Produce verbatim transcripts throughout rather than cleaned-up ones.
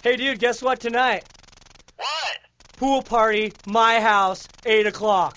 Hey, dude, guess what tonight? What? Pool party, my house, eight o'clock.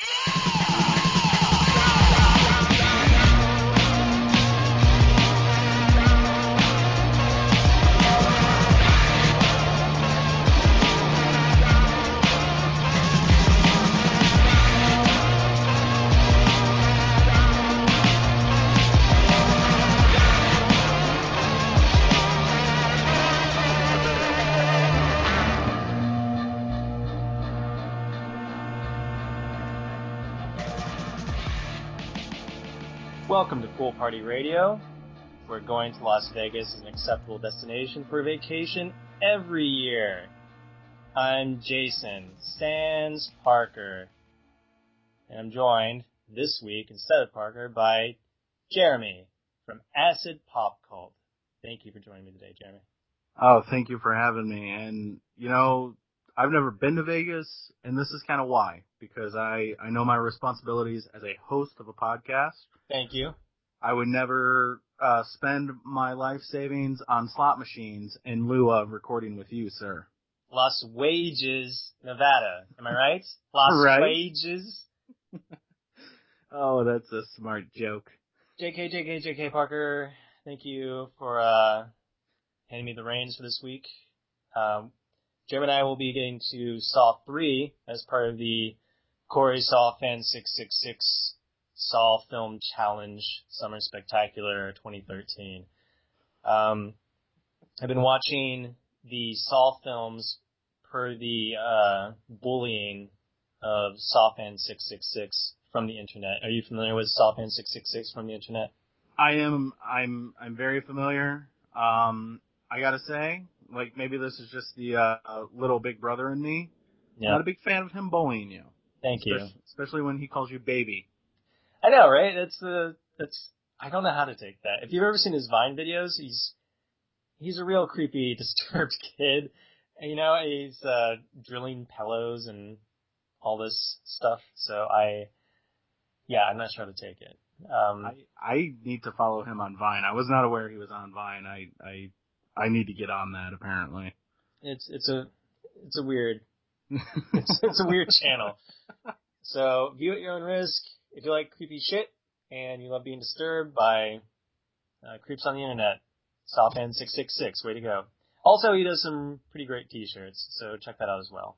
Welcome to Pool Party Radio. We're going to Las Vegas as an acceptable destination for a vacation every year. I'm Jason Sans Parker, and I'm joined this week, instead of Parker, by Jeremy from Acid Pop Cult. Thank you for joining me today, Jeremy. Oh, thank you for having me. And, you know, I've never been to Vegas, and this is kind of why. Because I, I know my responsibilities as a host of a podcast. Thank you. I would never uh, spend my life savings on slot machines in lieu of recording with you, sir. Las Wages, Nevada. Am I right? Las Right. Wages. Oh, that's a smart joke. J K, J K, J K Parker, thank you for uh, handing me the reins for this week. Um, Jeremy and I will be getting to Saw three as part of the Corey Saw Fan six six six Saw Film Challenge Summer Spectacular twenty thirteen. Um, I've been watching the Saw films per the uh, bullying of Saw Fan six six six from the internet. Are you familiar with Saw Fan six six six from the internet? I am, I'm, I'm very familiar. Um, I gotta say, like, maybe this is just the uh, little big brother in me. Yeah. Not a big fan of him bullying you. Thank you. Especially, especially when he calls you baby. I know, right? That's the that's. I don't know how to take that. If you've ever seen his Vine videos, he's he's a real creepy, disturbed kid. And, you know, he's uh, drilling pillows and all this stuff. So I, yeah, I'm not sure how to take it. Um, I I need to follow him on Vine. I was not aware he was on Vine. I I I need to get on that apparently. it's it's a it's a weird it's, it's a weird channel. So view at your own risk. If you like creepy shit and you love being disturbed by uh, creeps on the internet, Sawpan six six six, way to go. Also, he does some pretty great t-shirts, so check that out as well.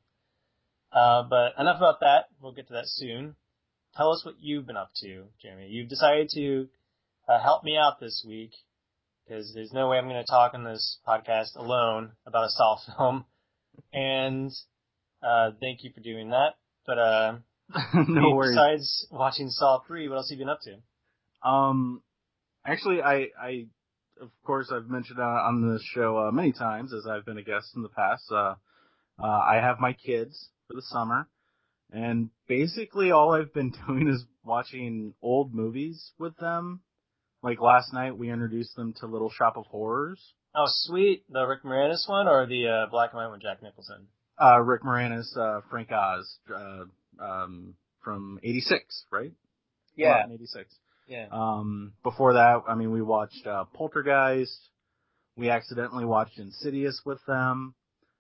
Uh, but enough about that. We'll get to that soon. Tell us what you've been up to, Jeremy. You've decided to uh, help me out this week, because there's no way I'm going to talk on this podcast alone about a Saw film. And uh, thank you for doing that. But uh, no worries. Besides watching Saw three, what else have you been up to? Um, actually, I, I, of course, I've mentioned uh, on this show uh, many times as I've been a guest in the past. Uh, uh, I have my kids for the summer, and basically all I've been doing is watching old movies with them. Like last night, we introduced them to Little Shop of Horrors. Oh, sweet. The Rick Moranis one or the uh, black and white one, Jack Nicholson? Uh, Rick Moranis, uh, Frank Oz, uh, um, from eighty-six, right? Yeah. eighty-six. Yeah. Um, before that, I mean, we watched, uh, Poltergeist. We accidentally watched Insidious with them,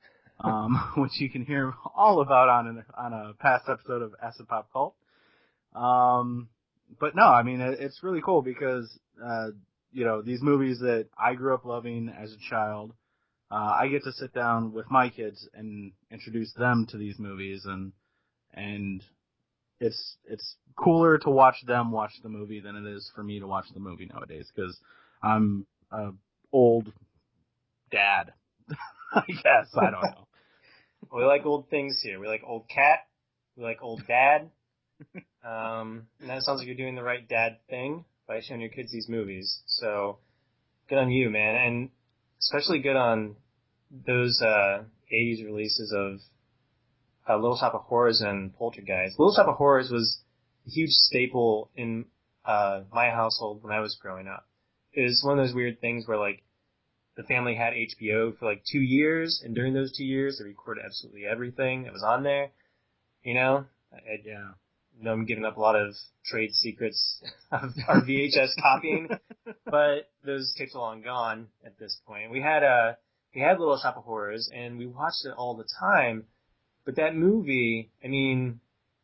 um, which you can hear all about on an, on a past episode of Acid Pop Cult. Um, but no, I mean, it, it's really cool because, uh, you know, these movies that I grew up loving as a child, uh, I get to sit down with my kids and introduce them to these movies, and, and it's, it's cooler to watch them watch the movie than it is for me to watch the movie nowadays, because I'm a old dad, I guess. I don't know. We like old things here. We like old cat. We like old dad. Um, and that sounds like you're doing the right dad thing by showing your kids these movies. So good on you, man. And especially good on those uh, eighties releases of uh, Little Shop of Horrors and Poltergeist. Little Shop of Horrors was a huge staple in uh, my household when I was growing up. It was one of those weird things where, like, the family had H B O for, like, two years, and during those two years, they recorded absolutely everything that was on there. You know? I, Yeah. I know I'm giving up a lot of trade secrets of our V H S copying, but those tapes are long gone at this point. We had a we had Little Shop of Horrors, and we watched it all the time. But that movie, I mean,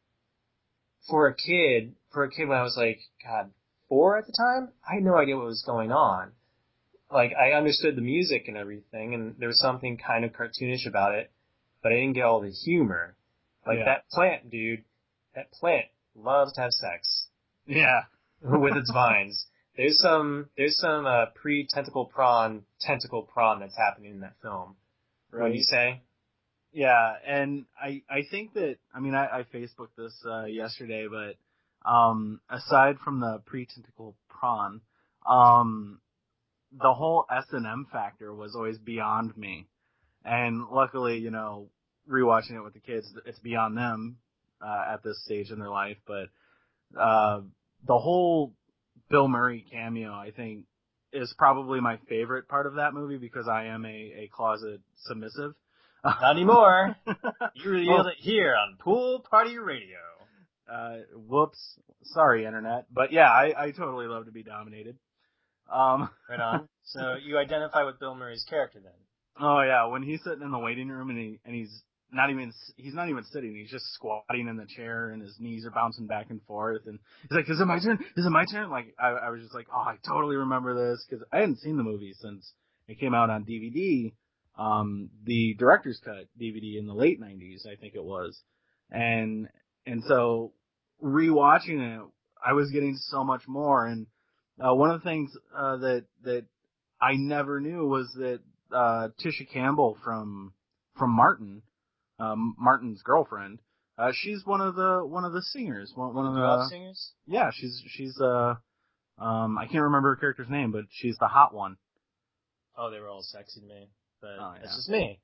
for a kid, for a kid when I was like, God, four at the time, I had no idea what was going on. Like, I understood the music and everything, and there was something kind of cartoonish about it, but I didn't get all the humor. Like, yeah. that plant, dude, that plant loves to have sex. Yeah. With its vines. There's some, there's some, uh, pre-tentacle prawn, tentacle prawn that's happening in that film. Right. What do you say? Yeah, and I, I think that, I mean, I, I Facebooked this, uh, yesterday, but, um, aside from the pre-tentacle prawn, um, the whole S and M factor was always beyond me. And luckily, you know, rewatching it with the kids, it's beyond them, uh, at this stage in their life, but, uh, the whole Bill Murray cameo, I think, is probably my favorite part of that movie because I am a, a closet submissive. Not anymore. You revealed well, it here on Pool Party Radio. Uh, whoops. Sorry, Internet. But yeah, I, I totally love to be dominated. Um, right on. So you identify with Bill Murray's character then? Oh yeah, when he's sitting in the waiting room and he and he's not even he's not even sitting, he's just squatting in the chair and his knees are bouncing back and forth and he's like, "Is it my turn? Is it my turn?" Like I, I was just like, "Oh, I totally remember this," because I hadn't seen the movie since it came out on D V D, um, the director's cut D V D in the late nineties, I think it was, and and so rewatching it, I was getting so much more. And uh, one of the things uh, that that I never knew was that uh, Tisha Campbell from from Martin, um, Martin's girlfriend, uh, she's one of the one of the singers, one, one of the Doo-wop singers. Yeah, she's she's uh um I can't remember her character's name, but she's the hot one. Oh, they were all sexy to me, but oh, yeah. That's just me.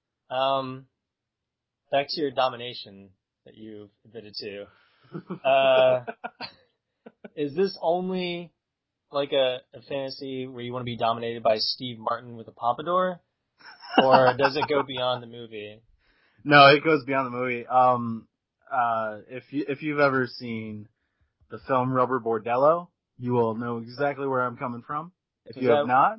Um, back to your domination that you've admitted to. Uh, is this only like a, a fantasy where you want to be dominated by Steve Martin with a pompadour? Or does it go beyond the movie? No, it goes beyond the movie. Um, uh, if you, if you've ever seen the film Rubber Bordello, you will know exactly where I'm coming from. If Is you that, have not,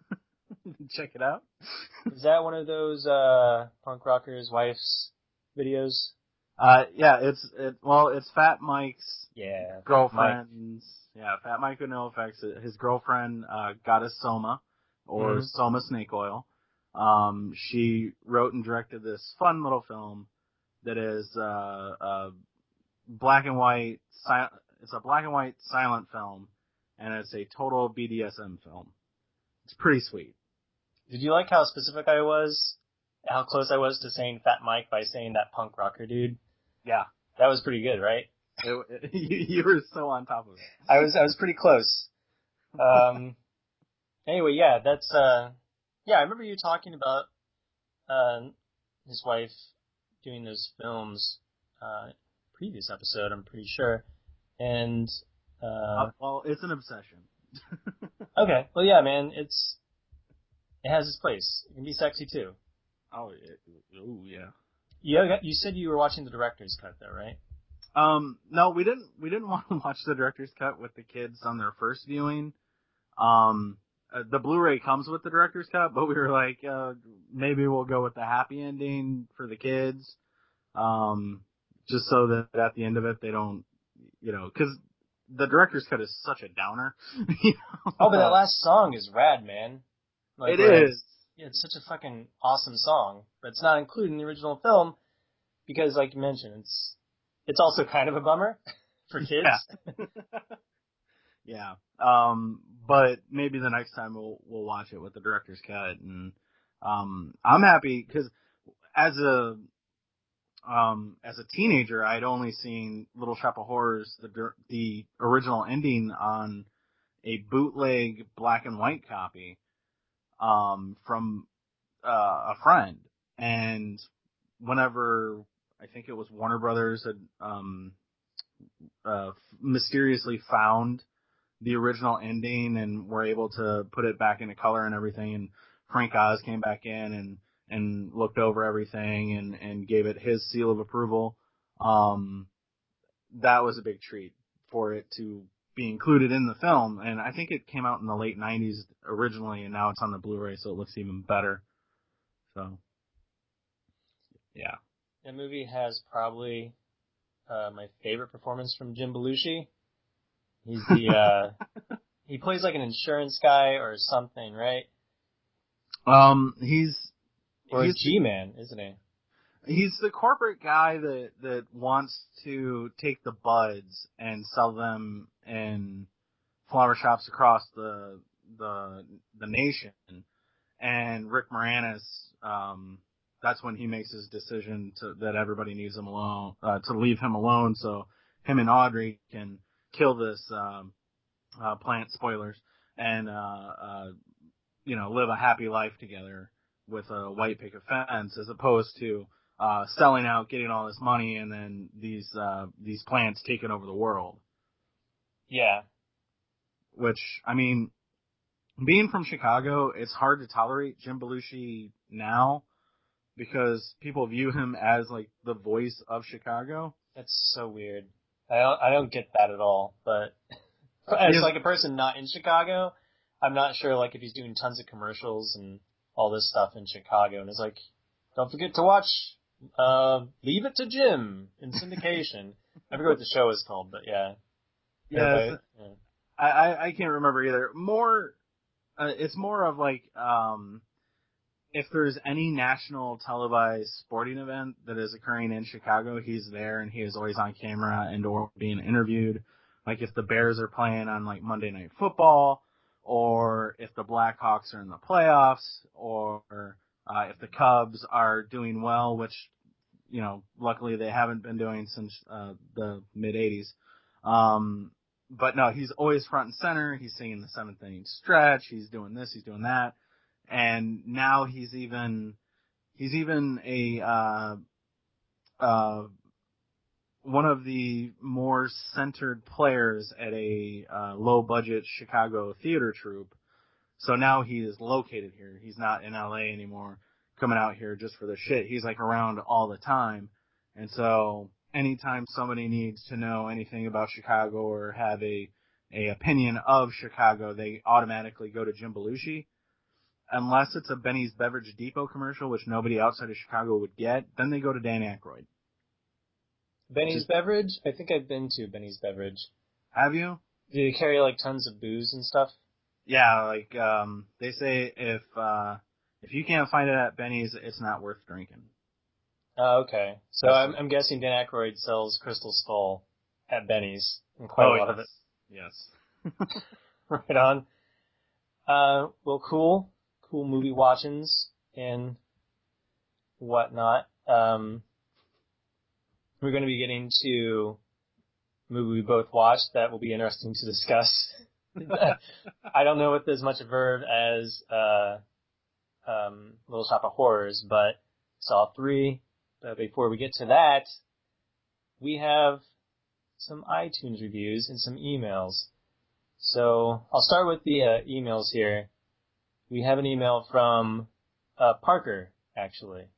check it out. Is that one of those, uh, punk rocker's wife's videos? Uh, yeah, it's, it, well, it's Fat Mike's yeah, girlfriend's, Mike. yeah, Fat Mike with no effects. His girlfriend, uh, Goddess Soma, or mm-hmm. Soma Snake Oil. Um, she wrote and directed this fun little film that is, uh, uh, black and white, si- it's a black and white silent film, and it's a total B D S M film. It's pretty sweet. Did you like how specific I was? How close I was to saying Fat Mike by saying that punk rocker dude? Yeah. That was pretty good, right? It, it, you, you were so on top of it. I was, I was pretty close. Um, anyway, yeah, that's, uh, yeah, I remember you talking about, uh, his wife doing those films, uh, previous episode, I'm pretty sure. And, uh, uh well, it's an obsession. okay. Well, yeah, man, it's, it has its place. It can be sexy too. Oh, it, ooh, yeah. Yeah, you said you were watching the director's cut though, right? Um, no, we didn't, we didn't want to watch the director's cut with the kids on their first viewing. Um, uh, the Blu-ray comes with the director's cut, but we were like, uh, maybe we'll go with the happy ending for the kids. Um, just so that at the end of it, they don't, you know, cause the director's cut is such a downer. you know? Oh, but that last song is rad, man. Like, it is. It's, yeah, it's such a fucking awesome song, but it's not included in the original film because, like you mentioned, it's it's also kind of a bummer for kids. Yeah. yeah. Um, but maybe the next time we'll we'll watch it with the director's cut, and um, I'm happy because as a um as a teenager, I'd only seen Little Shop of Horrors, the the original ending on a bootleg black and white copy um from uh, a friend, and whenever I think it was Warner Brothers had um uh mysteriously found the original ending and were able to put it back into color and everything, and Frank Oz came back in and and looked over everything and and gave it his seal of approval. Um that was a big treat for it to be included in the film, and I think it came out in the late nineties originally, and now it's on the Blu-ray, so it looks even better. So, yeah. The movie has probably uh, my favorite performance from Jim Belushi. He's the uh, he plays like an insurance guy or something, right? Um, he's Or he's a G-man, isn't he? He's the corporate guy that, that wants to take the buds and sell them in flower shops across the the the nation. And Rick Moranis, um, that's when he makes his decision to, that everybody needs him alone, uh, to leave him alone, so him and Audrey can kill this um, uh, plant, spoilers, and uh, uh, you know, live a happy life together with a white picket fence, as opposed to uh, selling out, getting all this money, and then these uh, these plants taking over the world. Yeah. Which, I mean, being from Chicago, it's hard to tolerate Jim Belushi now because people view him as like the voice of Chicago. That's so weird. I don't I don't get that at all. But as Yes. like a person not in Chicago, I'm not sure like if he's doing tons of commercials and all this stuff in Chicago, and it's like, don't forget to watch uh, Leave It to Jim in syndication. I forget what the show is called, but yeah. Yes, Everybody- yeah. I, I I can't remember either. More, uh, it's more of like um, if there's any national televised sporting event that is occurring in Chicago, he's there and he is always on camera and or being interviewed. Like if the Bears are playing on like Monday Night Football, or if the Blackhawks are in the playoffs, or uh, if the Cubs are doing well, which, you know, luckily they haven't been doing since uh, the mid eighties. Um, but no, he's always front and center. He's singing the seventh inning stretch. He's doing this. He's doing that. And now he's even he's even a uh, uh, one of the more centered players at a uh, low budget Chicago theater troupe. So now he is located here. He's not in L A anymore, coming out here just for the shit. He's like around all the time. And so anytime somebody needs to know anything about Chicago or have a, a opinion of Chicago, they automatically go to Jim Belushi. Unless it's a Benny's Beverage Depot commercial, which nobody outside of Chicago would get, then they go to Dan Aykroyd. Benny's Just- Beverage? I think I've been to Benny's Beverage. Have you? Do they carry like tons of booze and stuff? Yeah, like um they say if uh if you can't find it at Benny's, it's not worth drinking. Oh, okay. So That's I'm, like- I'm guessing Dan Aykroyd sells Crystal Skull at Benny's, and quite Oh, a lot yes. of it. Yes. Right on. Uh, well, cool. Cool movie watchings and whatnot. Um, we're going to be getting to a movie we both watched that will be interesting to discuss. I don't know if there's much verve as uh, um, Little Shop of Horrors, but saw three. But before we get to that, we have some iTunes reviews and some emails. So I'll start with the uh, emails here. We have an email from uh, Parker, actually.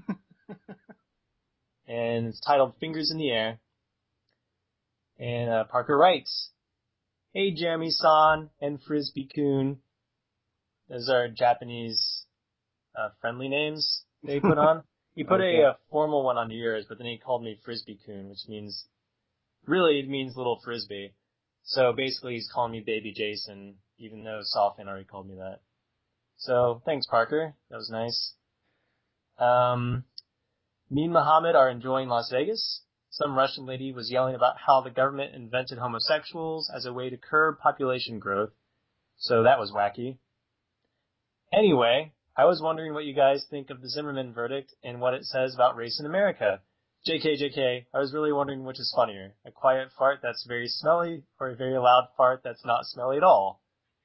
And it's titled Fingers in the Air. And uh, Parker writes, "Hey Jeremy-san and Frisbee-kun." Those are Japanese uh, friendly names they put on. He put Okay. a, a formal one on yours, but then he called me Frisbee-kun, which means, really it means little frisbee. So basically he's calling me Baby Jason, even though Sofin already called me that. So thanks, Parker. That was nice. Um, me and Muhammad are enjoying Las Vegas. Some Russian lady was yelling about how the government invented homosexuals as a way to curb population growth. So that was wacky. Anyway, I was wondering what you guys think of the Zimmerman verdict and what it says about race in America. J K, J K, I was really wondering which is funnier, a quiet fart that's very smelly or a very loud fart that's not smelly at all.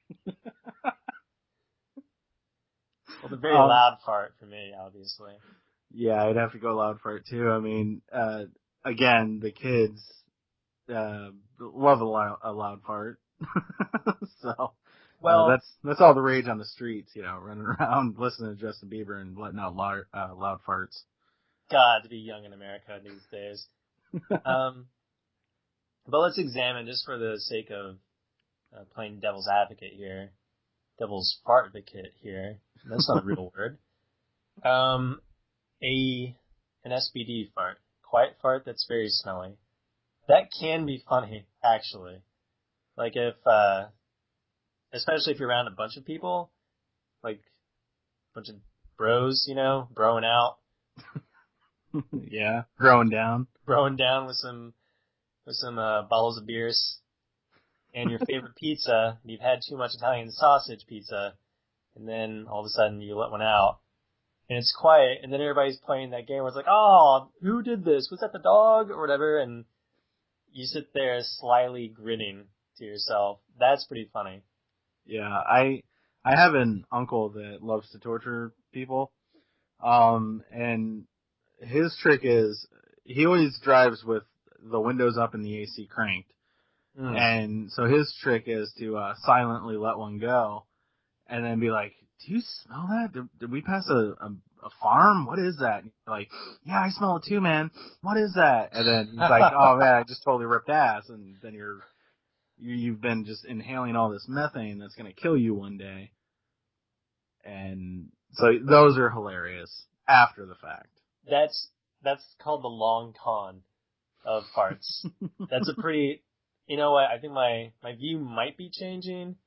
Well, the very Um, loud fart for me, obviously. Yeah, I'd have to go loud for it too. I mean, uh again, the kids uh love a loud, a loud fart. So Well, uh, that's that's all the rage on the streets, you know, running around listening to Justin Bieber and letting out loud, uh, loud farts. God, to be young in America these days. Um, but let's examine, just for the sake of uh, playing devil's advocate here, devil's fart advocate here. That's not a real word. Um, a an S B D fart, quiet fart that's very smelly. That can be funny, actually. Like if, uh, especially if you're around a bunch of people, like a bunch of bros, you know, broing out, Yeah, growing down. broing down with some with some uh, bottles of beers and your favorite pizza. You've had too much Italian sausage pizza, and then all of a sudden you let one out, and it's quiet, and then everybody's playing that game where it's like, oh, who did this? Was that the dog or whatever? And you sit there slyly grinning to yourself. That's pretty funny. Yeah, I I have an uncle that loves to torture people. Um, and his trick is he always drives with the windows up and the A C cranked. Mm. And so his trick is to uh, silently let one go and then be like, do you smell that? Did, did we pass a, a, a farm? What is that? And you're like, yeah, I smell it too, man. What is that? And then he's like, oh man, I just totally ripped ass. And then you're, you, you've been just inhaling all this methane that's going to kill you one day. And so those are hilarious after the fact. That's that's called the long con of farts. That's a pretty, you know what? I think my my view might be changing,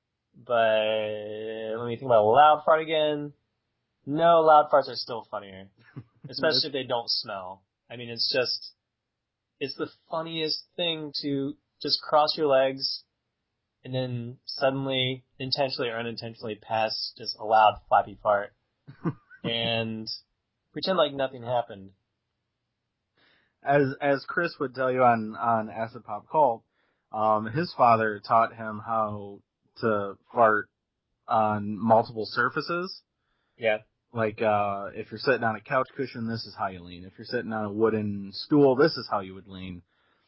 but let me think about loud fart again. No, loud farts are still funnier, especially if they don't smell. I mean, it's just it's the funniest thing to just cross your legs and then suddenly, intentionally or unintentionally, pass just a loud flappy fart and pretend like nothing happened. As as Chris would tell you on on Acid Pop Cult, um, his father taught him how to fart on multiple surfaces. Yeah. Like uh, if you're sitting on a couch cushion, this is how you lean. If you're sitting on a wooden stool, this is how you would lean.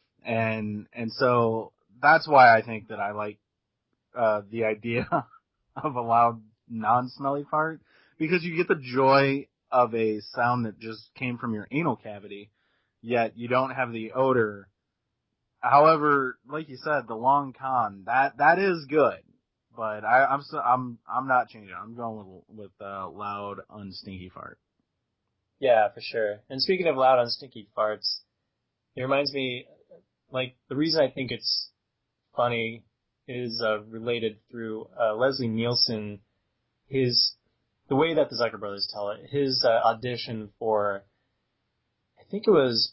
And and so that's why I think that I like uh, the idea of a loud, non-smelly fart, because you get the joy of a sound that just came from your anal cavity, yet you don't have the odor. However, like you said, the long con, that that is good, but I, I'm so, I'm I'm not changing. I'm going with with uh, loud, unstinky fart. Yeah, for sure. And speaking of loud, unstinky farts, it reminds me, like, the reason I think it's funny is uh, related through uh, Leslie Nielsen, his, the way that the Zucker brothers tell it, his uh, audition for, I think it was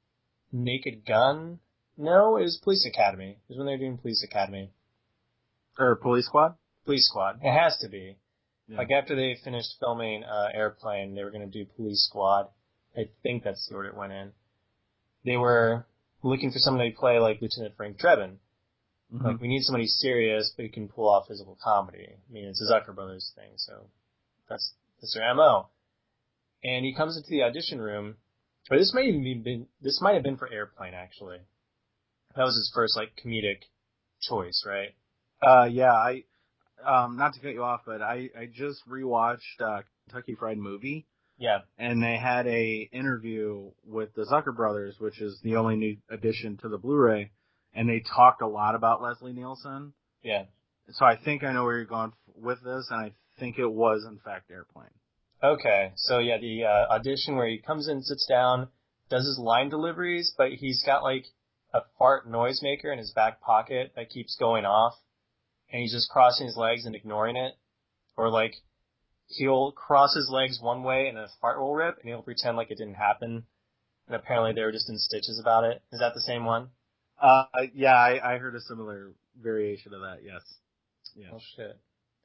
Naked Gun? No, it was Police Academy. It was when they were doing Police Academy. Or Police Squad? Police Squad. It has to be. Yeah. Like, after they finished filming uh, Airplane, they were going to do Police Squad. I think that's the order it went in. They were looking for somebody to play, like, Lieutenant Frank Drebin. Mm-hmm. Like, we need somebody serious, but who can pull off physical comedy. I mean, it's a Zucker Brothers thing, so that's, that's their M O. And he comes into the audition room, or this might even been, this might have been for Airplane, actually. That was his first, like, comedic choice, right? Uh, yeah, I, um, not to cut you off, but I, I just rewatched, uh, Kentucky Fried Movie. Yeah. And they had a interview with the Zucker brothers, which is the only new addition to the Blu-ray. And they talked a lot about Leslie Nielsen. Yeah. So I think I know where you're going with this, and I think it was, in fact, Airplane. Okay. So, yeah, the uh, audition where he comes in, sits down, does his line deliveries, but he's got, like, a fart noisemaker in his back pocket that keeps going off, and he's just crossing his legs and ignoring it. Or, like, he'll cross his legs one way and a fart will rip, and he'll pretend like it didn't happen. And apparently they were just in stitches about it. Is that the same one? Uh, yeah, I, I heard a similar variation of that, yes. Yeah. Oh, shit.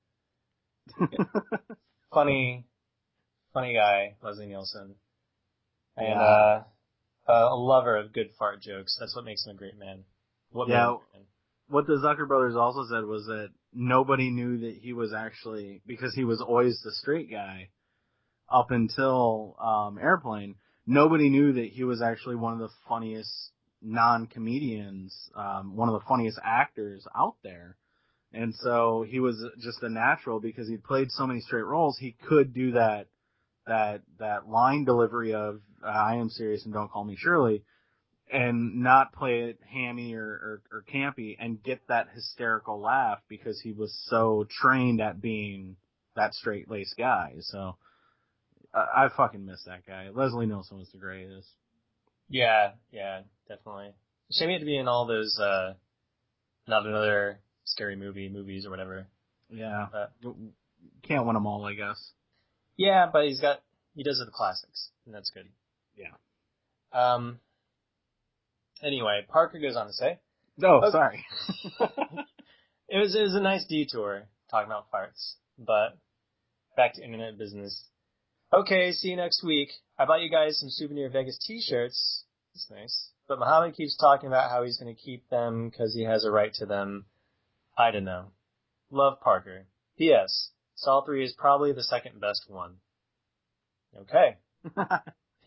funny, funny guy, Leslie Nielsen. And, Yeah. uh, uh, a lover of good fart jokes. That's what makes him a great man. What Yeah. made him a great man. What the Zucker brothers also said was that nobody knew that he was actually, because he was always the straight guy up until um, Airplane, nobody knew that he was actually one of the funniest non-comedians, um, one of the funniest actors out there. And so he was just a natural because he played so many straight roles. He could do that, that, that line delivery of uh, I am serious and don't call me Shirley, and not play it hammy or, or, or campy and get that hysterical laugh because he was so trained at being that straight-laced guy. So I, I fucking miss that guy. Leslie Nielsen was the greatest. Yeah, yeah, definitely. Shame he had to be in all those, uh, not another scary movie movies or whatever. Yeah. But, can't win them all, I guess. yeah, but he's got, he does the classics, and that's good. Yeah. Um, anyway, Parker goes on to say. Oh, okay. sorry. it was, it was a nice detour talking about farts, but back to internet business. Okay, see you next week. I bought you guys some souvenir Vegas t-shirts. That's nice. But Muhammad keeps talking about how he's going to keep them because he has a right to them. I don't know. Love, Parker. P S. Saw three is probably the second best one. Okay. I,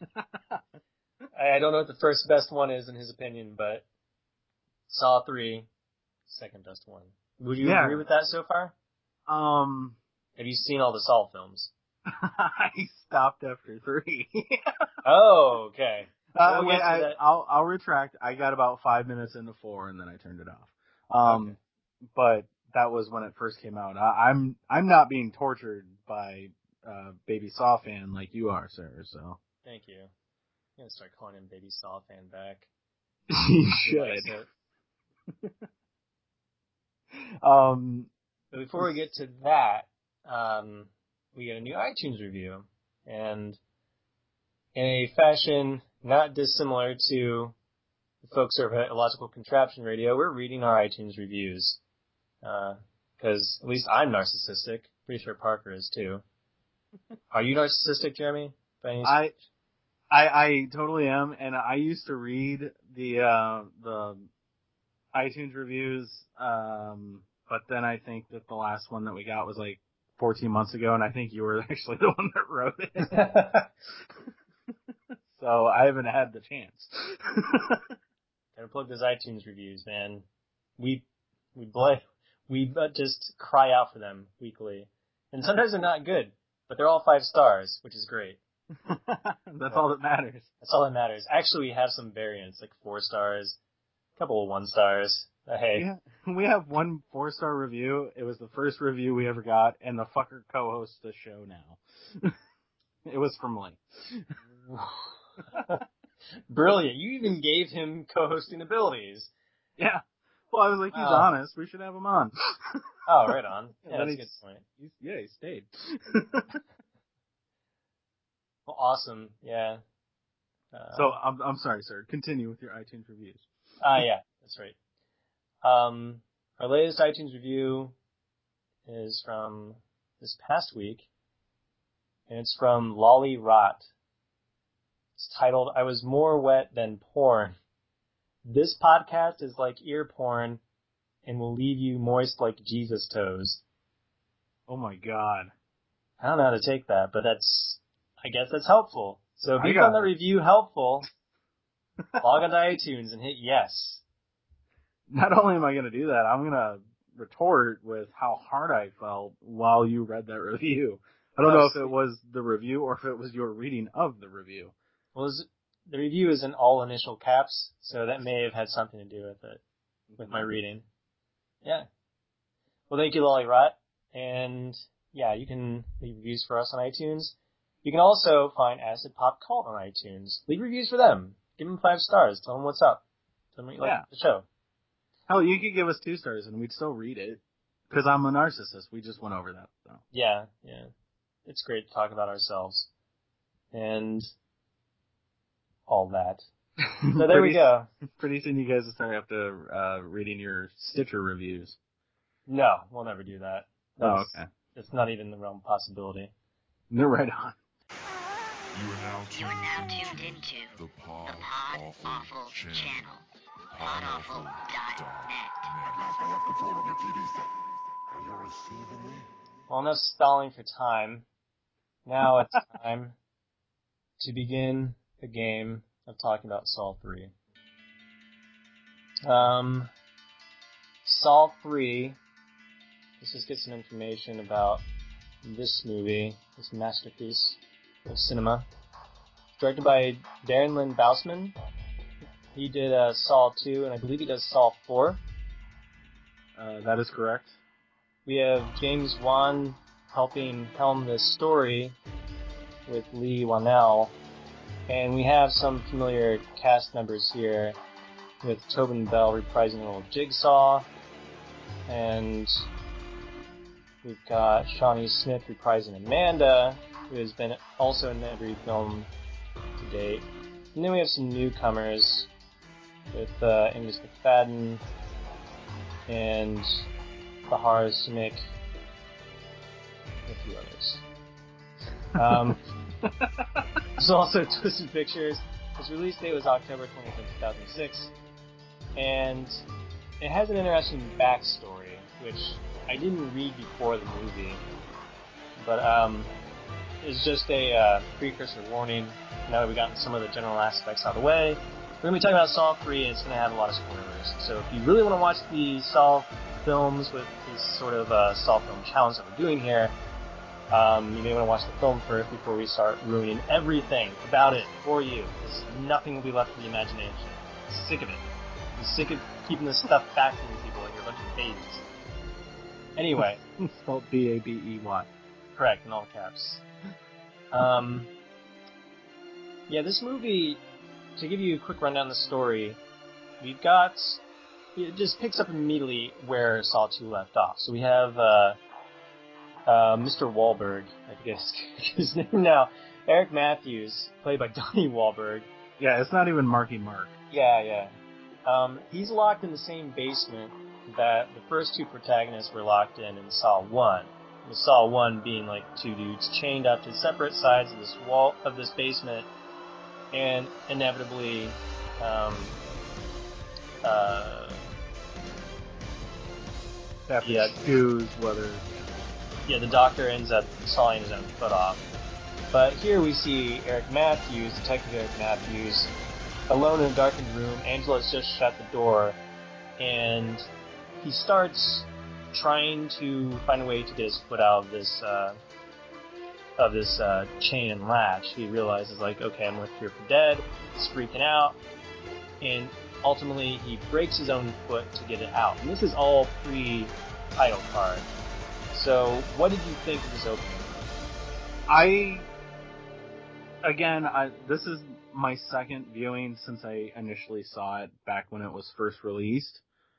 I don't know what the first best one is in his opinion, but Saw three, second best one. Would you yeah. agree with that so far? Um. Have you seen all the Saw films? I stopped after three. Oh, okay. Uh, we'll wait, get to I, that. I'll I'll retract. I got about five minutes into four and then I turned it off. Um, Okay. but that was when it first came out. I, I'm I'm not being tortured by uh Baby Saw fan like you are, sir. So Thank you. I'm gonna start calling him Baby Saw fan back. you He likes should. it. um, But before we get to that, um, we get a new iTunes review, and in a fashion not dissimilar to the folks over at Illogical Contraption Radio, we're reading our iTunes reviews. Because uh, at least I'm narcissistic. Pretty sure Parker is too. Are you narcissistic, Jeremy? By any I, I I totally am, and I used to read the uh, the iTunes reviews, um, but then I think that the last one that we got was like fourteen months ago, and I think you were actually the one that wrote it. So I haven't had the chance. Gotta plug those iTunes reviews, man. We we play, we just cry out for them weekly, and sometimes they're not good, but they're all five stars, which is great. That's all that matters. That's all that matters. Actually, we have some variants, like four stars, a couple of one stars. Uh, hey. Yeah, we have one four star review. It was the first review we ever got, and the fucker co-hosts the show now. It was from Link. Brilliant. You even gave him co-hosting abilities. Yeah. Well, I was like, he's uh, honest. We should have him on. Oh, right on. Yeah, that's a good point. He's, yeah, he stayed. Well, awesome. Yeah. Uh, so, I'm I'm sorry, sir. Continue with your iTunes reviews. Ah, uh, yeah, that's right. Um, our latest iTunes review is from this past week, and it's from Lolly Rot. It's titled, I Was More Wet Than Porn. This podcast is like ear porn and will leave you moist like Jesus toes. Oh my god. I don't know how to take that, but that's, I guess that's helpful. So if I you got found the it. review helpful, log on to iTunes and hit yes. Not only am I going to do that, I'm going to retort with how hard I felt while you read that review. I don't Oh, know if sweet. it was the review or if it was your reading of the review. Well, the review is in all initial caps, so that may have had something to do with it, with my reading. Yeah. Well, thank you, Lolly Rot. And, yeah, you can leave reviews for us on iTunes. You can also find Acid Pop Cult on iTunes. Leave reviews for them. Give them five stars. Tell them what's up. Tell them what you Yeah. like the show. Hell, you could give us two stars and we'd still read it. Because I'm a narcissist. We just went over that. So. Yeah, yeah. It's great to talk about ourselves. And all that. So there pretty, we go. Pretty soon you guys will start after uh, reading your Stitcher reviews. No, we'll never do that. That's, oh, okay. It's not even the realm of possibility. They're right on. You are now tuned, you are now tuned into the Pod, the Pod Awful, Awful Channel. Channel. pod awful dot net. Well, enough stalling for time. Now it's time to begin the game of talking about Saw three. Um, Saw three, let's just get some information about this movie, this masterpiece of cinema. Directed by Darren Lynn Bousman. He did uh, Saw two, and I believe he does Saw four. Uh, that is correct. We have James Wan helping helm this story, with Lee Wanell, and we have some familiar cast members here, with Tobin Bell reprising the role of Jigsaw, and we've got Shawnee Smith reprising Amanda, who has been also in every film to date. And then we have some newcomers with uh, Angus McFadden and Bahar Sumik and a few others. Um, there's also Twisted Pictures. Its release date was October twenty-fifth, two thousand six, and it has an interesting backstory, which I didn't read before the movie, but um, it's just a uh, precursor warning. Now that we've gotten some of the general aspects out of the way, we're going to be talking about Saw three, and it's going to have a lot of spoilers. So if you really want to watch the Saw films with this sort of uh, Saw film challenge that we're doing here, um, you may want to watch the film first before we start ruining everything about it for you, because nothing will be left for the imagination. I'm sick of it. I'm sick of keeping this stuff back from you people like you're a bunch of babies. Anyway. It's spelled B A B E Y. Correct, in all caps. Um, yeah, this movie, to give you a quick rundown of the story, we've got, it just picks up immediately where Saw two left off. So we have uh, uh, Mister Wahlberg, I guess his name now, Eric Matthews, played by Donnie Wahlberg. Yeah, it's not even Marky Mark. Yeah, yeah. Um, he's locked in the same basement that the first two protagonists were locked in in Saw one. With Saw one being like two dudes chained up to separate sides of this wall of this basement, and inevitably, um, uh, Have to yeah, choose whether. yeah, the doctor ends up sawing his own foot off. But here we see Eric Matthews, Detective Eric Matthews, alone in a darkened room. Angela's just shut the door, and he starts trying to find a way to get his foot out of this uh, of this uh, chain and latch. He realizes, like, okay, I'm left here for dead. He's freaking out, and ultimately he breaks his own foot to get it out. And this is all pre-title card. So, what did you think of this opening? I, again, I, this is my second viewing since I initially saw it back when it was first released.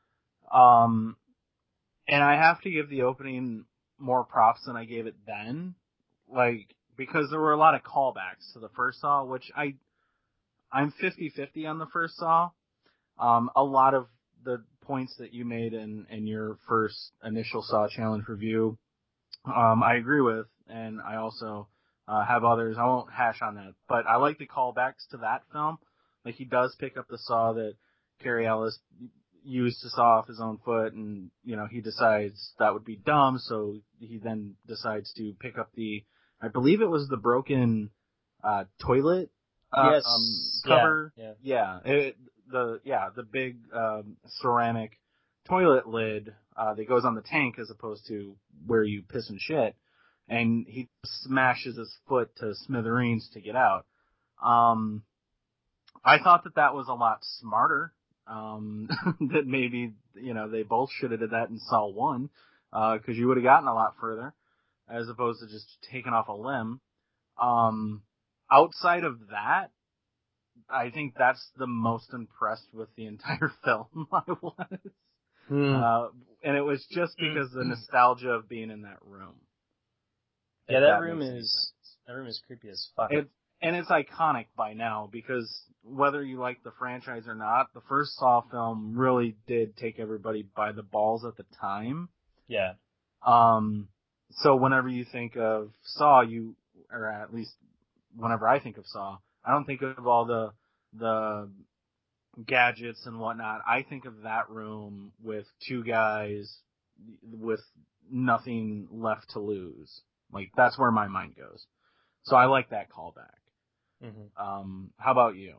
Um, and I have to give the opening more props than I gave it then. Like, because there were a lot of callbacks to the first Saw, which I, I'm fifty-fifty on the first Saw. Um, a lot of the points that you made in, in your first initial Saw Challenge review, um, I agree with, and I also uh, have others. I won't hash on that, but I like the callbacks to that film. Like, he does pick up the saw that Cary Ellis used to saw off his own foot, and, you know, he decides that would be dumb, so he then decides to pick up the, I believe it was the broken uh, toilet uh, Yes. um, cover. Yeah. Yeah. yeah it, the yeah the big um, ceramic toilet lid uh, that goes on the tank as opposed to where you piss and shit, and he smashes his foot to smithereens to get out. Um, I thought that that was a lot smarter. Um, that maybe, you know, they both should have did that in Saw one, uh, cause you would have gotten a lot further, as opposed to just taking off a limb. Um, outside of that, I think that's the most impressed with the entire film I was. Hmm. Uh, and it was just because the nostalgia of being in that room. Yeah, If that, that room makes any is sense. that room is creepy as fuck. It, and it's iconic by now, because whether you like the franchise or not, the first Saw film really did take everybody by the balls at the time. Yeah. Um, so whenever you think of Saw, you, or at least whenever I think of Saw, I don't think of all the, the gadgets and whatnot. I think of that room with two guys with nothing left to lose. Like, that's where my mind goes. So I like that callback. Mm-hmm. Um, how about you?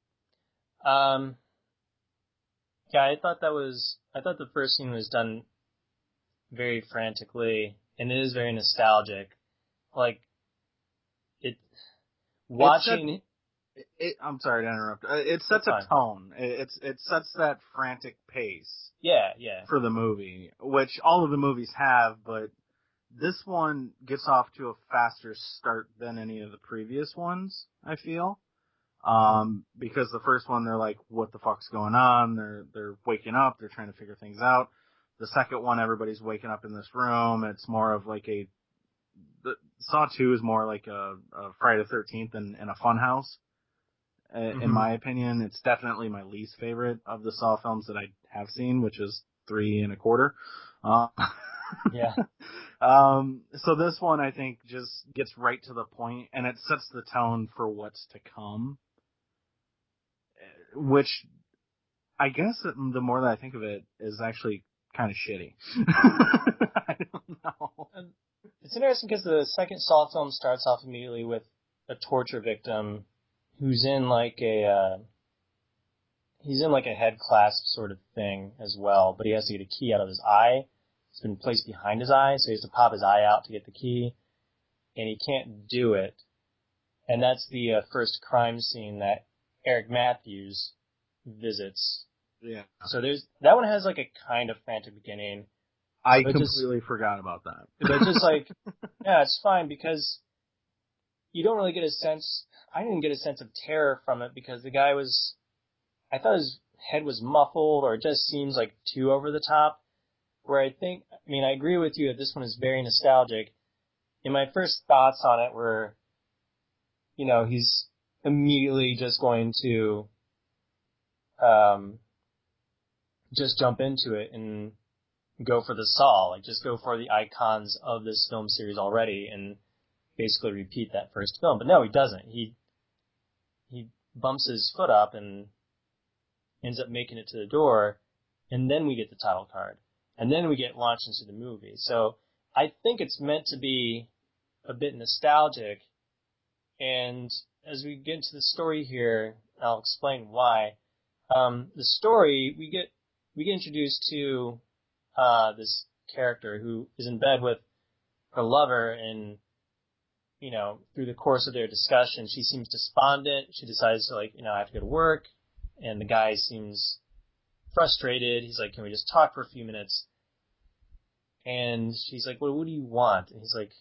Um, yeah, I thought that was, I thought the first scene was done very frantically, and it is very nostalgic. Like, it, watching... It, it, I'm sorry to interrupt. Uh, It sets a fine. tone. It, it's, it sets that frantic pace Yeah, yeah. for the movie, which all of the movies have, but this one gets off to a faster start than any of the previous ones, I feel. Um, because the first one, they're like, what the fuck's going on? They're, they're waking up. They're trying to figure things out. The second one, everybody's waking up in this room. It's more of like a, the, Saw two is more like a, a Friday the thirteenth in, in a fun house. Mm-hmm. In my opinion, it's definitely my least favorite of the Saw films that I have seen, which is three and a quarter. Uh, yeah. Um, so this one, I think, just gets right to the point, and it sets the tone for what's to come. Which, I guess, the more that I think of it, is actually kind of shitty. I don't know. It's interesting because the second Saw film starts off immediately with a torture victim who's in like a, uh, he's in like a head clasp sort of thing as well, but he has to get a key out of his eye. It's been placed behind his eye, so he has to pop his eye out to get the key, and he can't do it. And that's the uh, first crime scene that Eric Matthews visits. Yeah. So there's that one has like a kind of frantic beginning. I completely just, forgot about that. But just like, yeah, it's fine because you don't really get a sense. I didn't get a sense of terror from it because the guy was. I thought his head was muffled, or it just seems like too over the top. Where I think, I mean, I agree with you that this one is very nostalgic. And my first thoughts on it were, you know, he's immediately just going to, um, just jump into it and go for the Saw, like just go for the icons of this film series already and basically repeat that first film. But no, he doesn't. He, he bumps his foot up and ends up making it to the door, and then we get the title card. And then we get launched into the movie. So I think it's meant to be a bit nostalgic. And as we get into the story here, I'll explain why. Um, the story, we get we get introduced to uh, this character who is in bed with her lover, and you know, through the course of their discussion, she seems despondent. She decides to, like, you know, I have to go to work, and the guy seems frustrated. He's like, can we just talk for a few minutes? And she's like, well, what do you want? And he's like,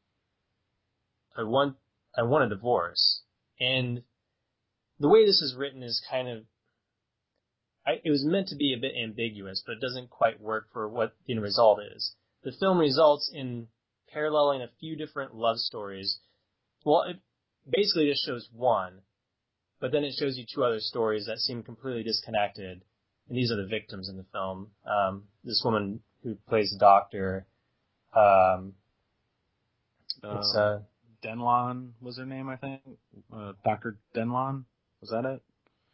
I want, I want a divorce. And the way this is written is kind of, I, it was meant to be a bit ambiguous, but it doesn't quite work for what the end result is. The film results in paralleling a few different love stories. Well, it basically just shows one, but then it shows you two other stories that seem completely disconnected. And these are the victims in the film. Um, this woman who plays the doctor, um, uh, it's, uh, Denlon was her name, I think. Uh, Doctor Denlon, was that it?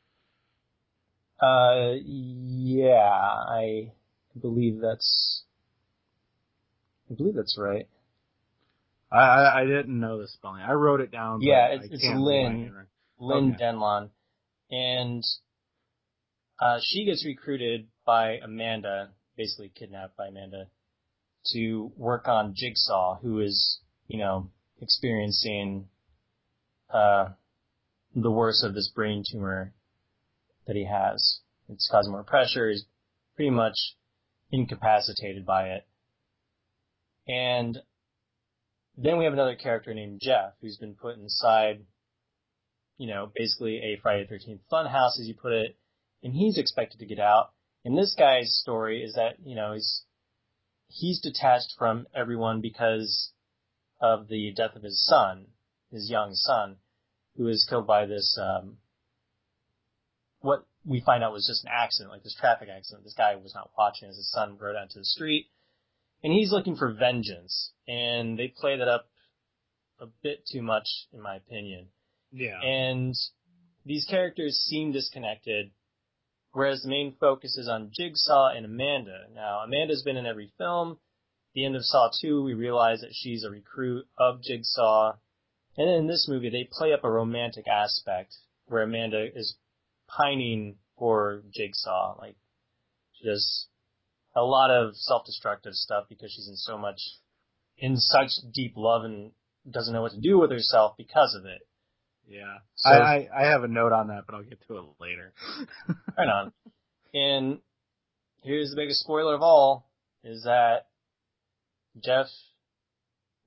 Uh, yeah, I believe that's, I believe that's right. I, I, I didn't know the spelling. I wrote it down. Yeah, but it's, I it's can't Lynn, right. Lynn Okay. Denlon. And, uh, she gets recruited by Amanda, basically kidnapped by Amanda, to work on Jigsaw, who is, you know, experiencing, uh, the worst of this brain tumor that he has. It's causing more pressure. He's pretty much incapacitated by it. And then we have another character named Jeff, who's been put inside, you know, basically a Friday the thirteenth funhouse, as you put it, and he's expected to get out. And this guy's story is that, you know, he's, he's detached from everyone because of the death of his son, his young son, who was killed by this, um, what we find out was just an accident, like this traffic accident. This guy was not watching as his son rode onto the street, and he's looking for vengeance, and they play that up a bit too much, in my opinion. Yeah. And these characters seem disconnected, whereas the main focus is on Jigsaw and Amanda. Now, Amanda's been in every film. At the end of Saw two, we realize that she's a recruit of Jigsaw. And in this movie, they play up a romantic aspect where Amanda is pining for Jigsaw. Like, she does a lot of self-destructive stuff because she's in so much, in such deep love and doesn't know what to do with herself because of it. Yeah. So, I, I, I have a note on that, but I'll get to it later. Right on. And here's the biggest spoiler of all, is that Jeff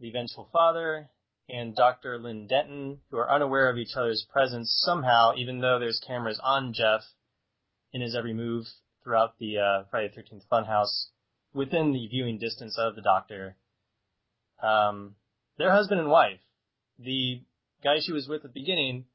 the vengeful father, and Doctor Lynn Denton, who are unaware of each other's presence somehow, even though there's cameras on Jeff in his every move throughout the uh, Friday the thirteenth Funhouse, within the viewing distance of the Doctor. Um, they're husband and wife. The guy she was with at the beginning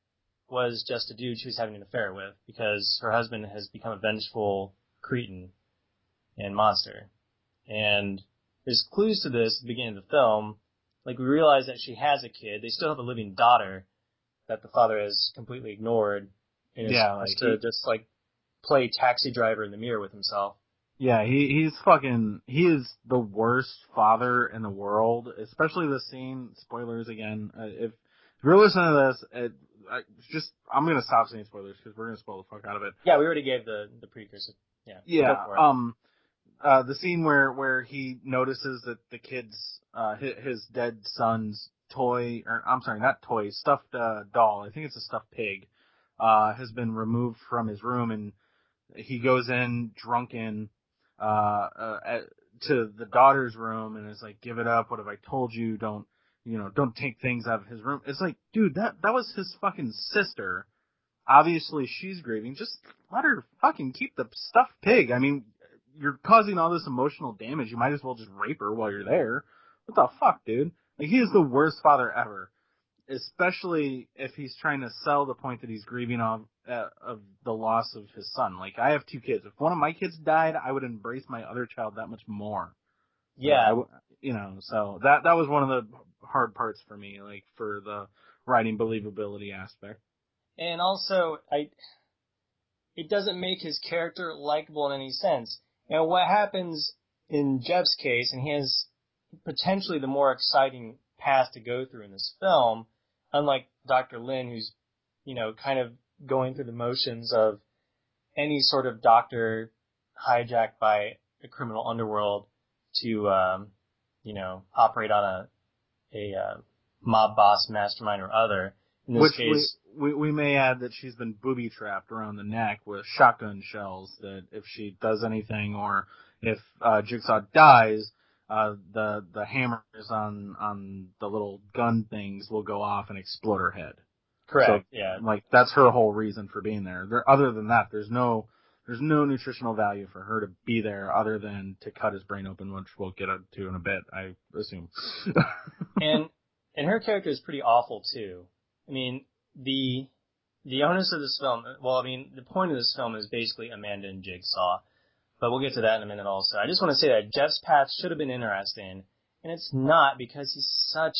was just a dude she was having an affair with, because her husband has become a vengeful cretin and monster. And there's clues to this at the beginning of the film. Like, we realize that she has a kid. They still have a living daughter that the father has completely ignored. And Yeah, is like to he- just, like, play taxi driver in the mirror with himself. Yeah, he he's fucking he is the worst father in the world. Especially the scene. Spoilers again. Uh, if, if you're listening to this, it, I, just I'm gonna stop saying spoilers because we're gonna spoil the fuck out of it. Yeah, we already gave the, the precursor. Yeah. Yeah. Go for it. Um. Uh, the scene where where he notices that the kid's uh his, his dead son's toy, or I'm sorry, not toy, stuffed uh, doll. I think it's a stuffed pig. Uh, has been removed from his room, and he goes in drunken uh, uh at, to the daughter's room and is like, "Give it up. What have I told you? Don't you know? Don't take things out of his room." It's like, dude, that that was his fucking sister. Obviously, she's grieving. Just let her fucking keep the stuffed pig. I mean, you're causing all this emotional damage. You might as well just rape her while you're there. What the fuck, dude? Like, he is the worst father ever. Especially if he's trying to sell the point that he's grieving of, uh, of the loss of his son. Like, I have two kids. If one of my kids died, I would embrace my other child that much more. Yeah. I w- you know, so that, that was one of the hard parts for me, like, for the writing believability aspect. And also, I, it doesn't make his character likable in any sense. Now, what happens in Jeff's case, and he has potentially the more exciting path to go through in this film, unlike Doctor Lin, who's, you know, kind of going through the motions of any sort of doctor hijacked by a criminal underworld to, um, you know, operate on a, a uh, mob boss, mastermind, or other. In this Which case, we, we we may add that she's been booby trapped around the neck with shotgun shells. That if she does anything, or if uh, Jigsaw dies, uh, the the hammers on on the little gun things will go off and explode her head. correct, So, yeah. like, that's her whole reason for being there. There, other than that, there's no there's no nutritional value for her to be there other than to cut his brain open, which we'll get to in a bit, I assume. and and her character is pretty awful too. I mean, the the onus of this film, well, I mean, the point of this film is basically Amanda and Jigsaw, but we'll get to that in a minute also. I just want to say that Jeff's path should have been interesting, and it's not, because he's such,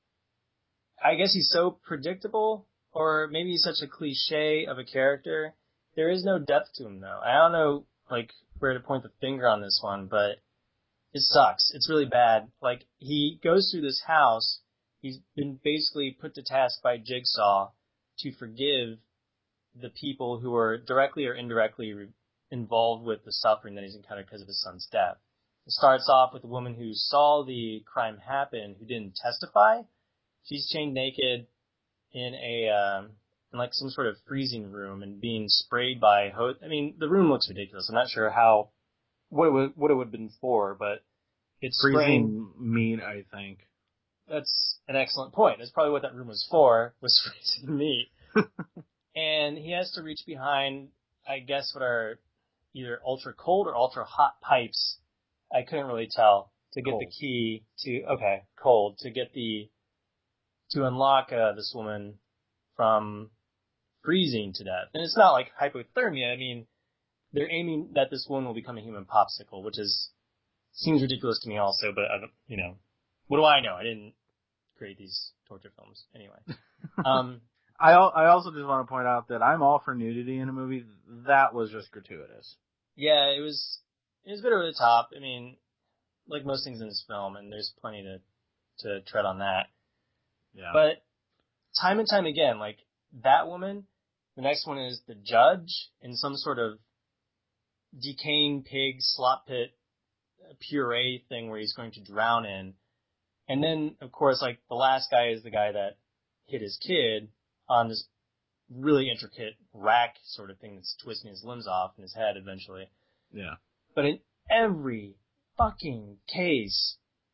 I guess he's so predictable, or maybe he's such a cliche of a character. There is no depth to him, though. I don't know, like, where to point the finger on this one, but it sucks. It's really bad. Like, he goes through this house. He's been basically put to task by Jigsaw to forgive the people who are directly or indirectly re- involved with the suffering that he's encountered because of his son's death. It starts off with a woman who saw the crime happen, who didn't testify. She's chained naked in a, um, in like some sort of freezing room and being sprayed by hose. I mean, the room looks ridiculous. I'm not sure how, what it would, what it would have been for, but it's spraying. Freezing meat, I think. That's an excellent point. That's probably what that room was for, was freezing meat. And he has to reach behind, I guess, what are either ultra cold or ultra hot pipes. I couldn't really tell, to get Cold. the key to, okay, cold, to get the, to unlock uh, this woman from freezing to death. And it's not like hypothermia. I mean, they're aiming that this woman will become a human popsicle, which is, seems ridiculous to me also, but I don't, you know, what do I know? I didn't create these torture films. Anyway. Um, I al- I also just want to point out that I'm all for nudity in a movie. That was just gratuitous. yeah, it was, it was a bit over the top. I mean, like most things in this film, and there's plenty to, to tread on that. Yeah. But time and time again, like that woman, the next one is the judge in some sort of decaying pig slop pit puree thing where he's going to drown in. And then, of course, like the last guy is the guy that hit his kid on this really intricate rack sort of thing that's twisting his limbs off in his head eventually. Yeah. But in every fucking case,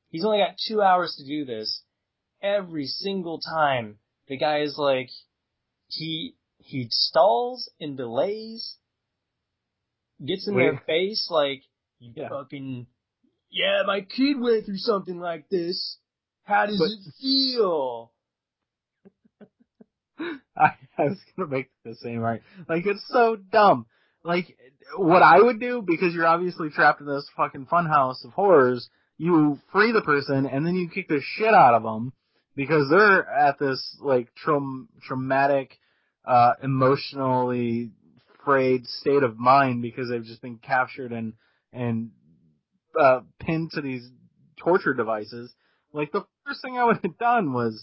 He's only got two hours to do this. Every single time, the guy is like, he he stalls and delays, gets in Wait. their face like, you Yeah. fucking, yeah, my kid went through something like this. How does But- it feel? I, I was gonna make the same right. Like, it's so dumb. Like, what I would do, because you're obviously trapped in this fucking funhouse of horrors, you free the person, and then you kick the shit out of them, because they're at this, like, traum- traumatic, uh, emotionally frayed state of mind, because they've just been captured and, and, uh, pinned to these torture devices. Like, the first thing I would have done was,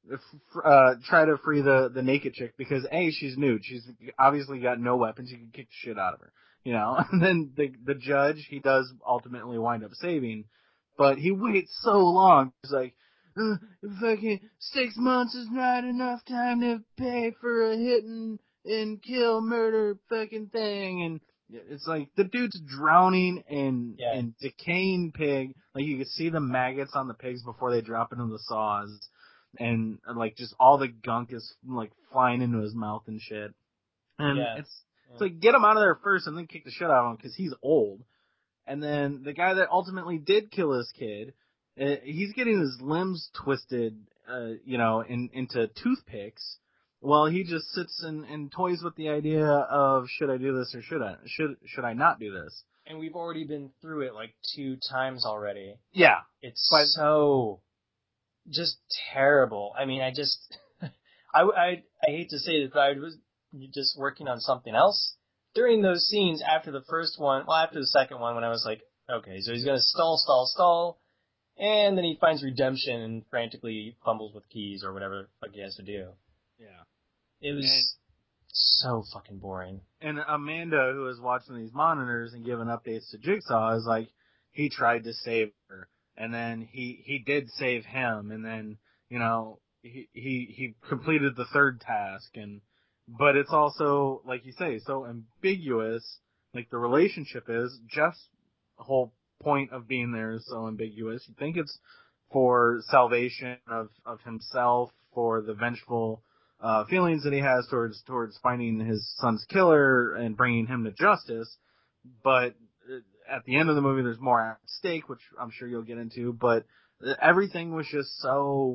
uh, try to free the, the naked chick, because A, she's nude. She's obviously got no weapons. You can kick the shit out of her, you know? And then the, the judge, he does ultimately wind up saving, but he waits so long. He's like, uh, fucking six months is not enough time to pay for a hit and, and kill murder fucking thing. And it's like, the dude's drowning in, Yeah. in decaying pig. Like, you can see the maggots on the pigs before they drop into the saws. And, like, just all the gunk is, like, flying into his mouth and shit. And Yeah. it's, it's like, get him out of there first and then kick the shit out of him, because he's old. And then the guy that ultimately did kill his kid, uh, he's getting his limbs twisted, uh, you know, in, into toothpicks, while he just sits and, and toys with the idea of, should I do this or should I, should, should I not do this? And we've already been through it like two times already. Yeah. It's But- so just terrible. I mean, I just, I, I, I hate to say this, but I was just working on something else during those scenes after the first one, well, after the second one, when I was like, okay, so he's gonna stall, stall, stall, and then he finds redemption and frantically fumbles with keys or whatever the fuck he has to do. Yeah. It was And- so fucking boring. And Amanda, who is watching these monitors and giving updates to Jigsaw, is like, he tried to save her, and then he, he did save him, and then, you know, he, he, he completed the third task, and, but it's also, like you say, so ambiguous, like the relationship is. Jeff's whole point of being there is so ambiguous. You think it's for salvation of, of himself, for the vengeful Uh, feelings that he has towards towards finding his son's killer and bringing him to justice, but at the end of the movie, there's more at stake, which I'm sure you'll get into. But everything was just so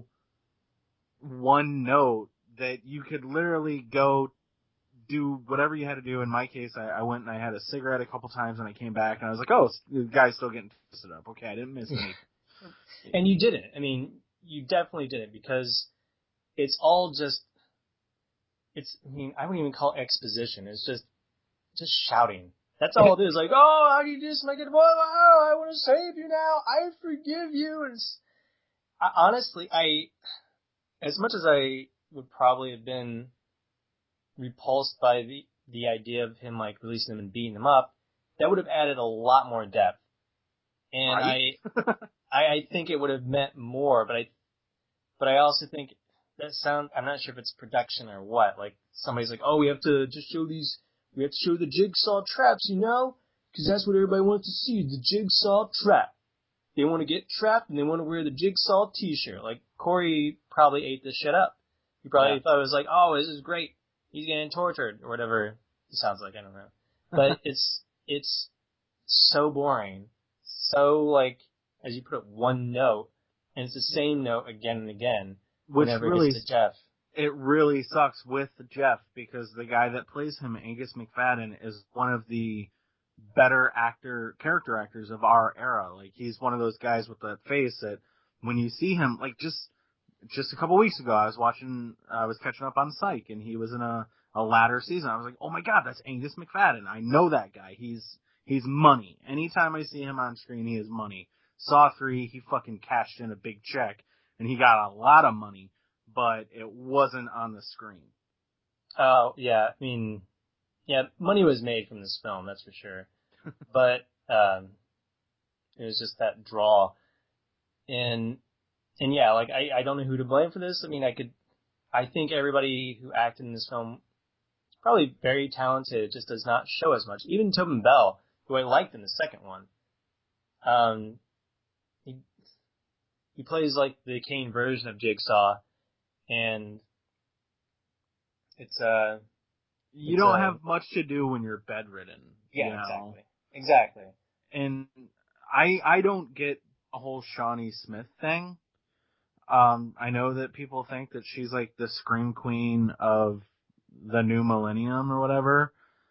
one note that you could literally go do whatever you had to do. In my case, I, I went and I had a cigarette a couple times, and I came back and I was like, "Oh, the guy's still getting twisted up. Okay, I didn't miss anything." And you didn't. I mean, you definitely didn't, because it's all just, it's, I mean, I wouldn't even call it exposition. It's just, just shouting. That's all it is. Like, oh, how do you do this, my good boy? Oh, I want to save you now. I forgive you. And it's, I, honestly, I, as much as I would probably have been repulsed by the, the idea of him, like, releasing him and beating him up, that would have added a lot more depth. And Right? I, I, I think it would have meant more, but I, but I also think that sound, I'm not sure if it's production or what. Like, somebody's like, oh, we have to just show these, we have to show the jigsaw traps, you know? Because that's what everybody wants to see, the jigsaw trap. They want to get trapped and they want to wear the jigsaw t-shirt. Like, Corey probably ate this shit up. He probably Yeah. thought it was like, oh, this is great. He's getting tortured, or whatever it sounds like, I don't know. But it's, it's so boring. So, like, as you put it, one note. And it's the same note again and again. Which Whenever really, it gets to Jeff. it really sucks with Jeff, because the guy that plays him, Angus McFadden, is one of the better actor, character actors of our era. Like, he's one of those guys with that face that when you see him, like, just, just a couple weeks ago, I was watching, I was catching up on Psych, and he was in a, a latter season. I was like, oh my god, that's Angus McFadden. I know that guy. He's, he's money. Anytime I see him on screen, he is money. Saw three, he fucking cashed in a big check, and he got a lot of money, but it wasn't on the screen. Oh, yeah, I mean, yeah, money was made from this film, that's for sure. But, um, it was just that draw. And, and yeah, like, I, I don't know who to blame for this. I mean, I could, I think everybody who acted in this film is probably very talented, it just does not show as much. Even Tobin Bell, who I liked in the second one, um, he, he plays like the Kane version of Jigsaw, and it's uh You it's, don't uh, have much to do when you're bedridden. yeah, you know? exactly, exactly. And I I don't get a whole Shawnee Smith thing. Um, I know that people think that she's like the scream queen of the new millennium or whatever.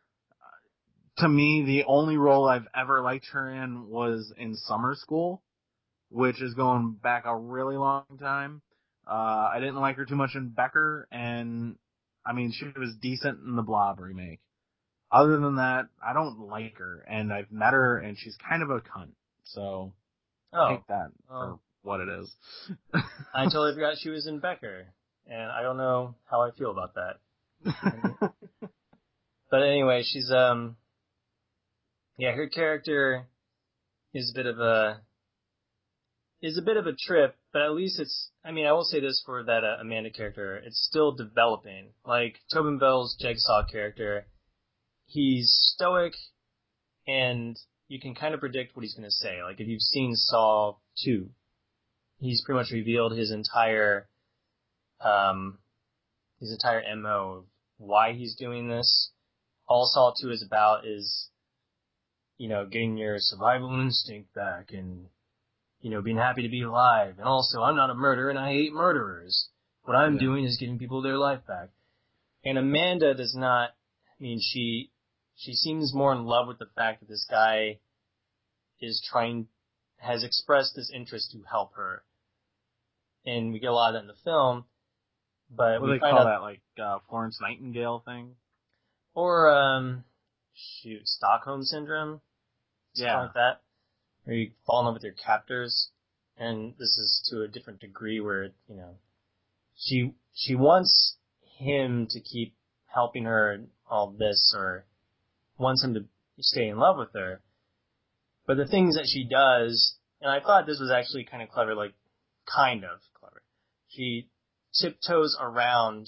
To me, the only role I've ever liked her in was in Summer School, which is going back a really long time. Uh, I didn't like her too much in Becker, and I mean, she was decent in the Blob remake. Other than that, I don't like her, and I've met her, and she's kind of a cunt. So, Oh, take that oh. for what it is. I totally forgot she was in Becker, and I don't know how I feel about that. But anyway, she's um, yeah, her character is a bit of a is a bit of a trip, but at least it's. I mean, I will say this for that uh, Amanda character, it's still developing. Like Tobin Bell's Jigsaw character, he's stoic, and you can kind of predict what he's going to say. Like if you've seen Saw two, he's pretty much revealed his entire um, his entire M O of why he's doing this. All Saw two is about is, you know, getting your survival instinct back and, you know, being happy to be alive. And also, I'm not a murderer and I hate murderers. What I'm Yeah. doing is giving people their life back. And Amanda does not, I mean, she, she seems more in love with the fact that this guy is trying, has expressed this interest to help her. And we get a lot of that in the film, but What do we they find call out, that, like, uh, Florence Nightingale thing? or, um, shoot, Stockholm Syndrome? Something Yeah. like that. Where you fall in love with your captors, and this is to a different degree where, you know, she, she wants him to keep helping her and all this, or wants him to stay in love with her. But the things that she does, and I thought this was actually kind of clever, like, kind of clever. She tiptoes around,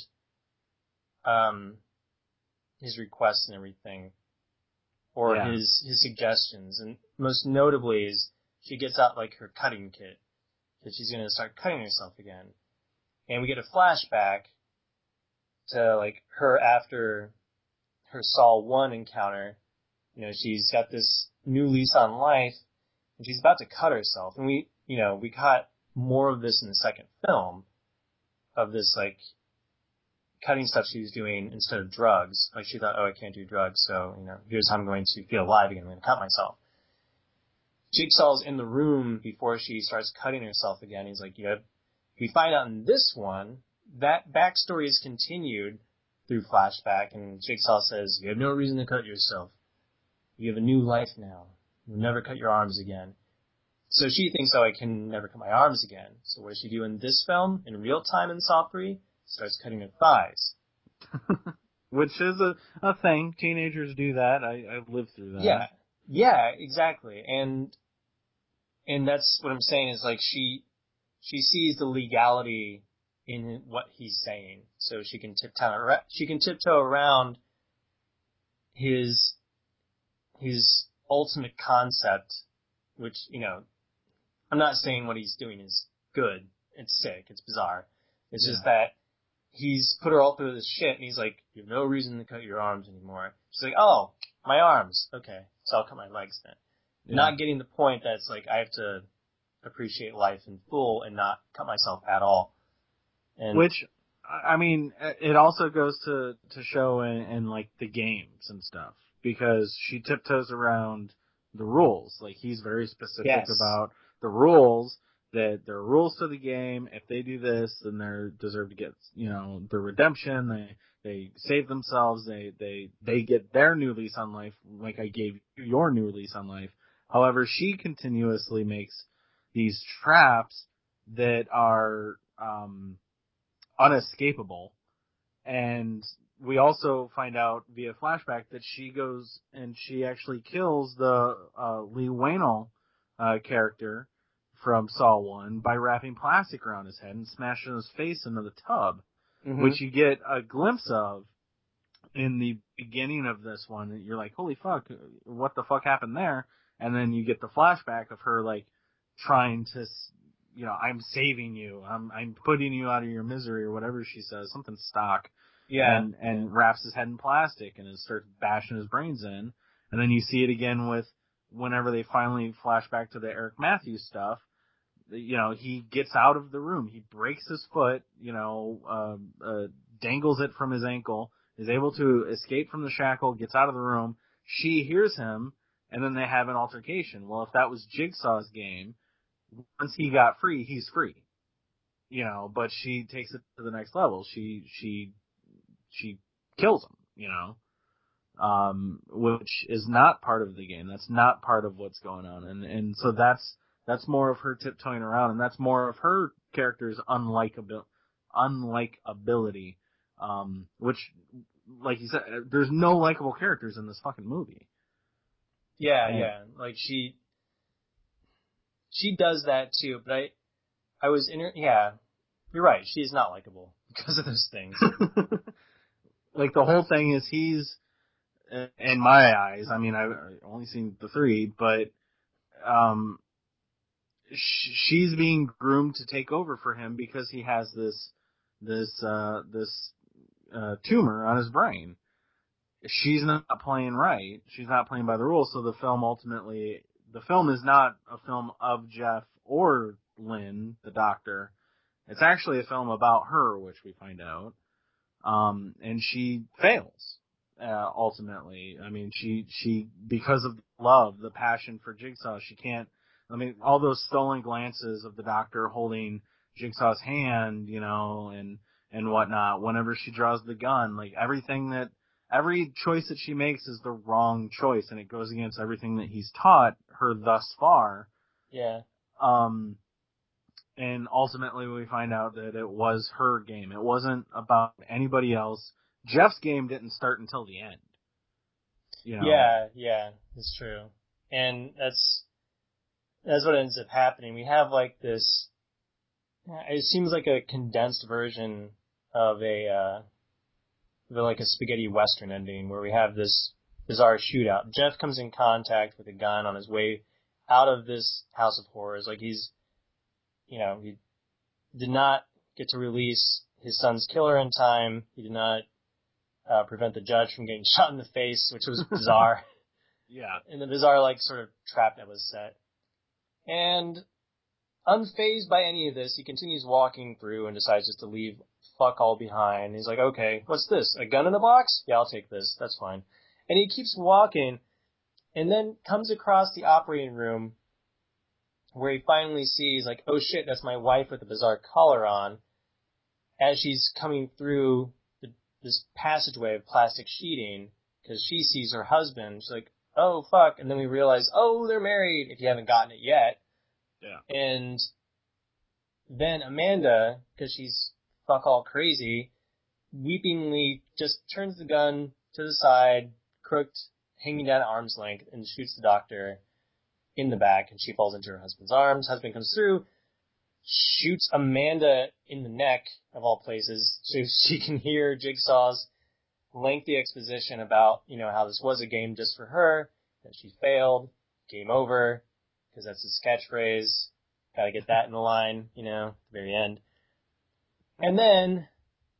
um, his requests and everything, or Yeah. his, his suggestions, and most notably is she gets out, like, her cutting kit, that she's gonna start cutting herself again. And we get a flashback to, like, her after her Saw one encounter. You know, she's got this new lease on life, and she's about to cut herself. And we, you know, we caught more of this in the second film, of this, like, cutting stuff she was doing instead of drugs. Like, she thought, oh, I can't do drugs, so, you know, here's how I'm going to feel alive again. I'm going to cut myself. Jigsaw's in the room before she starts cutting herself again. He's like, you have, we find out in this one, that backstory is continued through flashback, and Jigsaw says, you have no reason to cut yourself. You have a new life now. You'll never cut your arms again. So she thinks, oh, I can never cut my arms again. So what does she do in this film, in real time in Saw three? Starts cutting her thighs. Which is a, a thing. Teenagers do that. I, I've lived through that. Yeah. Yeah, exactly. And, and that's what I'm saying is, like, she, she sees the legality in what he's saying. So she can tiptoe around, she can tiptoe around his, his ultimate concept, which, you know, I'm not saying what he's doing is good. It's sick. It's bizarre. It's Yeah. just that he's put her all through this shit, and he's like, you have no reason to cut your arms anymore. She's like, oh, my arms. Okay, so I'll cut my legs then. Yeah. Not getting the point that it's like I have to appreciate life in full and not cut myself at all. And Which, I mean, it also goes to, to show in, in, like, the games and stuff. Because she tiptoes around the rules. Like, he's very specific Yes. about the rules, that there are rules to the game. If they do this, then they deserve to get, you know, the redemption. They they save themselves. They, they, they get their new lease on life, like I gave you your new lease on life. However, she continuously makes these traps that are um, unescapable. And we also find out via flashback that she goes and she actually kills the uh, Lee Wainell uh, character from Saw one by wrapping plastic around his head and smashing his face into the tub, Mhm. which you get a glimpse of in the beginning of this one. You're like, holy fuck, what the fuck happened there? And then you get the flashback of her, like, trying to, you know, I'm saving you. I'm I'm putting you out of your misery or whatever she says, something stock. Yeah. And and yeah. wraps his head in plastic and starts bashing his brains in. And then you see it again with whenever they finally flash back to the Eric Matthews stuff. You know, he gets out of the room. He breaks his foot, you know, uh, uh, dangles it from his ankle, is able to escape from the shackle, gets out of the room. She hears him, and then they have an altercation. Well, if that was Jigsaw's game, once he got free, he's free. You know, but she takes it to the next level. She, she, she kills him, you know, um, which is not part of the game. That's not part of what's going on. And, and so that's, That's more of her tiptoeing around, and that's more of her character's unlikeabil- unlikability, um, which, like you said, there's no likable characters in this fucking movie. Yeah, and, yeah. Like, she, she does that too, but I, I was in her, yeah, you're right, she's not likable because of those things. Like, the whole thing is he's, in my eyes, I mean, I've only seen the three, but, um, she's being groomed to take over for him because he has this this uh this uh tumor on his brain. She's not playing right. She's not playing by the rules, so the film ultimately the film is not a film of Jeff or Lynn, the doctor. It's actually a film about her, which we find out. Um and she fails. Uh ultimately. I mean she she because of love, the passion for Jigsaw, she can't I mean, all those stolen glances of the doctor holding Jigsaw's hand, you know, and, and whatnot, whenever she draws the gun, like everything that, every choice that she makes is the wrong choice, and it goes against everything that he's taught her thus far. Yeah. Um, and ultimately we find out that it was her game. It wasn't about anybody else. Jeff's game didn't start until the end. You know? Yeah, yeah, it's true. And that's, That's what ends up happening. We have like this, it seems like a condensed version of a, uh, of like a spaghetti western ending where we have this bizarre shootout. Jeff comes in contact with a gun on his way out of this house of horrors. Like he's, you know, he did not get to release his son's killer in time. He did not, uh, prevent the judge from getting shot in the face, which was bizarre. Yeah. And the bizarre like sort of trap that was set. And unfazed by any of this, he continues walking through and decides just to leave fuck all behind. He's like, okay, what's this? A gun in a box? Yeah, I'll take this. That's fine. And he keeps walking and then comes across the operating room where he finally sees like, oh shit, that's my wife with a bizarre collar on as she's coming through the, this passageway of plastic sheeting because she sees her husband. She's like, oh fuck. And then we realize, oh, they're married if you haven't gotten it yet. Yeah. And then Amanda, because she's fuck all crazy, weepingly just turns the gun to the side, crooked, hanging down at arm's length, and shoots the doctor in the back, and she falls into her husband's arms. Husband comes through, shoots Amanda in the neck, of all places, so she can hear Jigsaw's lengthy exposition about, you know, how this was a game just for her, that she failed, game over, because that's his catchphrase. Gotta get that in the line, you know, at the very end. And then,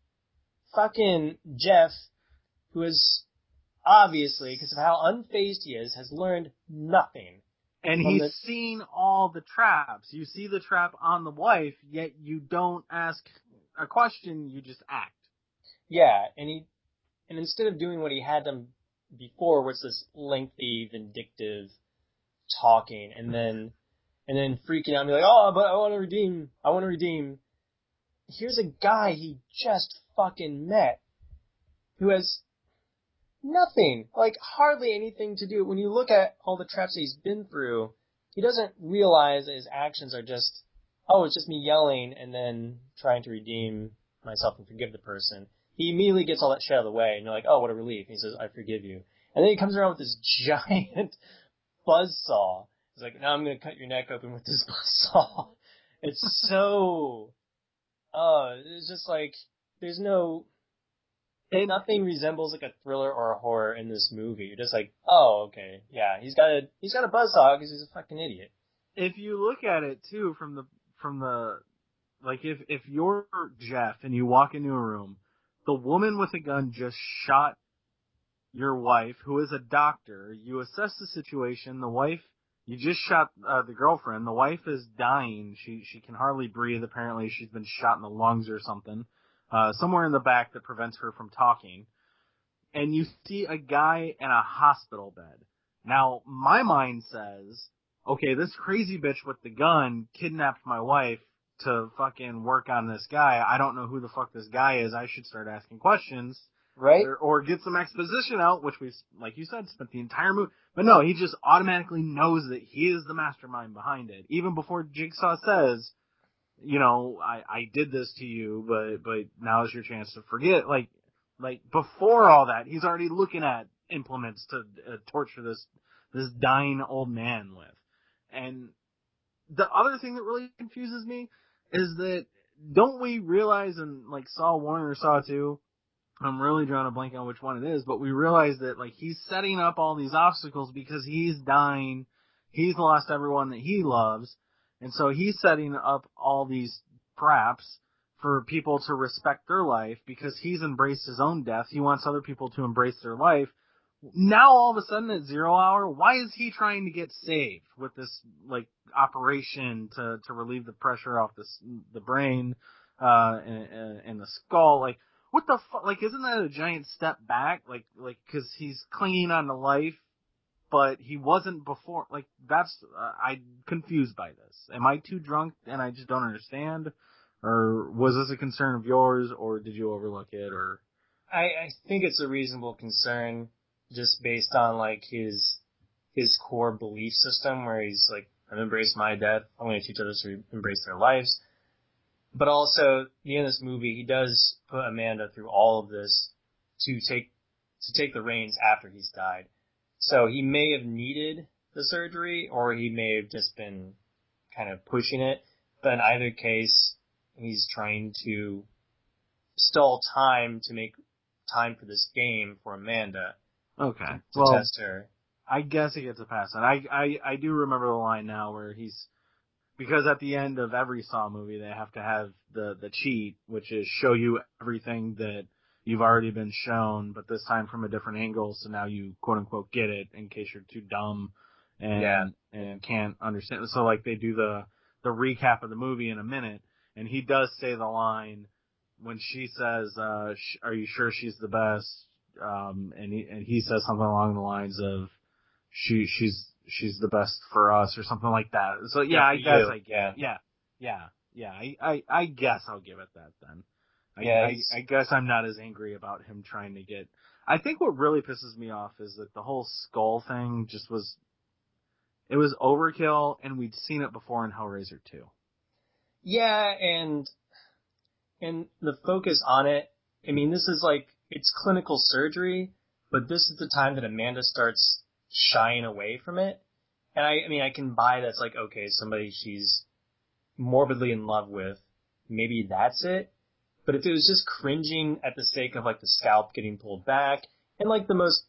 fucking Jeff, who is obviously, because of how unfazed he is, has learned nothing. And he's the... seen all the traps. You see the trap on the wife, yet you don't ask a question, you just act. Yeah, and he, and instead of doing what he had done before, where it's this lengthy, vindictive talking, and then, and then freaking out and be like, oh, but I want to redeem, I want to redeem. Here's a guy he just fucking met, who has nothing, like hardly anything to do. When you look at all the traps that he's been through, he doesn't realize that his actions are just, oh, it's just me yelling and then trying to redeem myself and forgive the person. He immediately gets all that shit out of the way, and you're like, oh, what a relief. And he says, I forgive you. And then he comes around with this giant buzzsaw. He's like, now I'm going to cut your neck open with this buzzsaw. It's so, uh, it's just like, there's no, and nothing resembles like a thriller or a horror in this movie. You're just like, oh, okay, yeah, he's got a, he's got a buzzsaw because he's a fucking idiot. If you look at it too from the, from the, like, if, if you're Jeff and you walk into a room, the woman with a gun just shot your wife, who is a doctor. You assess the situation. The wife, you just shot uh, the girlfriend. The wife is dying. She she can hardly breathe. Apparently, she's been shot in the lungs or something, uh, somewhere in the back that prevents her from talking. And you see a guy in a hospital bed. Now, my mind says, okay, this crazy bitch with the gun kidnapped my wife to fucking work on this guy. I don't know who the fuck this guy is. I should start asking questions. Right? Or, or get some exposition out, which we, like you said, spent the entire movie. But no, he just automatically knows that he is the mastermind behind it. Even before Jigsaw says, you know, I, I did this to you, but, but now is your chance to forget. Like, like before all that, he's already looking at implements to uh, torture this, this dying old man with. And the other thing that really confuses me is that, don't we realize in like Saw one or Saw two, I'm really drawing a blank on which one it is, but we realize that like he's setting up all these obstacles because he's dying, he's lost everyone that he loves, and so he's setting up all these traps for people to respect their life because he's embraced his own death. He wants other people to embrace their life. Now all of a sudden at Zero Hour, why is he trying to get saved with this like operation to to relieve the pressure off this the brain uh and, and the skull? Like, what the fuck? Like, isn't that a giant step back? Like, like, cause he's clinging on to life, but he wasn't before. Like, that's, uh, I'm confused by this. Am I too drunk and I just don't understand? Or was this a concern of yours, or did you overlook it, or? I, I think it's a reasonable concern, just based on, like, his, his core belief system, where he's like, I've embraced my death, I'm going to teach others to embrace their lives. But also, at the end of this movie, he does put Amanda through all of this to take to take the reins after he's died. So he may have needed the surgery, or he may have just been kind of pushing it. But in either case, he's trying to stall time to make time for this game for Amanda. Okay. To, to well, test her. I guess he gets a pass. And I, I, I do remember the line now where he's, because at the end of every Saw movie, they have to have the, the cheat, which is show you everything that you've already been shown, but this time from a different angle, so now you quote unquote get it in case you're too dumb and yeah. and can't understand. So like they do the, the recap of the movie in a minute, and he does say the line when she says, uh, are you sure she's the best? Um, and he, and he says something along the lines of, she, she's, she's the best for us, or something like that. So yeah, yeah I guess you. I get yeah. yeah, yeah, yeah. I, I, I guess I'll give it that then. I, yeah, I, I guess I'm not as angry about him trying to get. I think what really pisses me off is that the whole skull thing just was. It was overkill, and we'd seen it before in Hellraiser two. Yeah, and and the focus on it. I mean, this is like it's clinical surgery, but this is the time that Amanda starts shying away from it. And I, I mean, I can buy that's like, okay, somebody she's morbidly in love with, maybe that's it. But if it was just cringing at the sake of like the scalp getting pulled back, and like the most,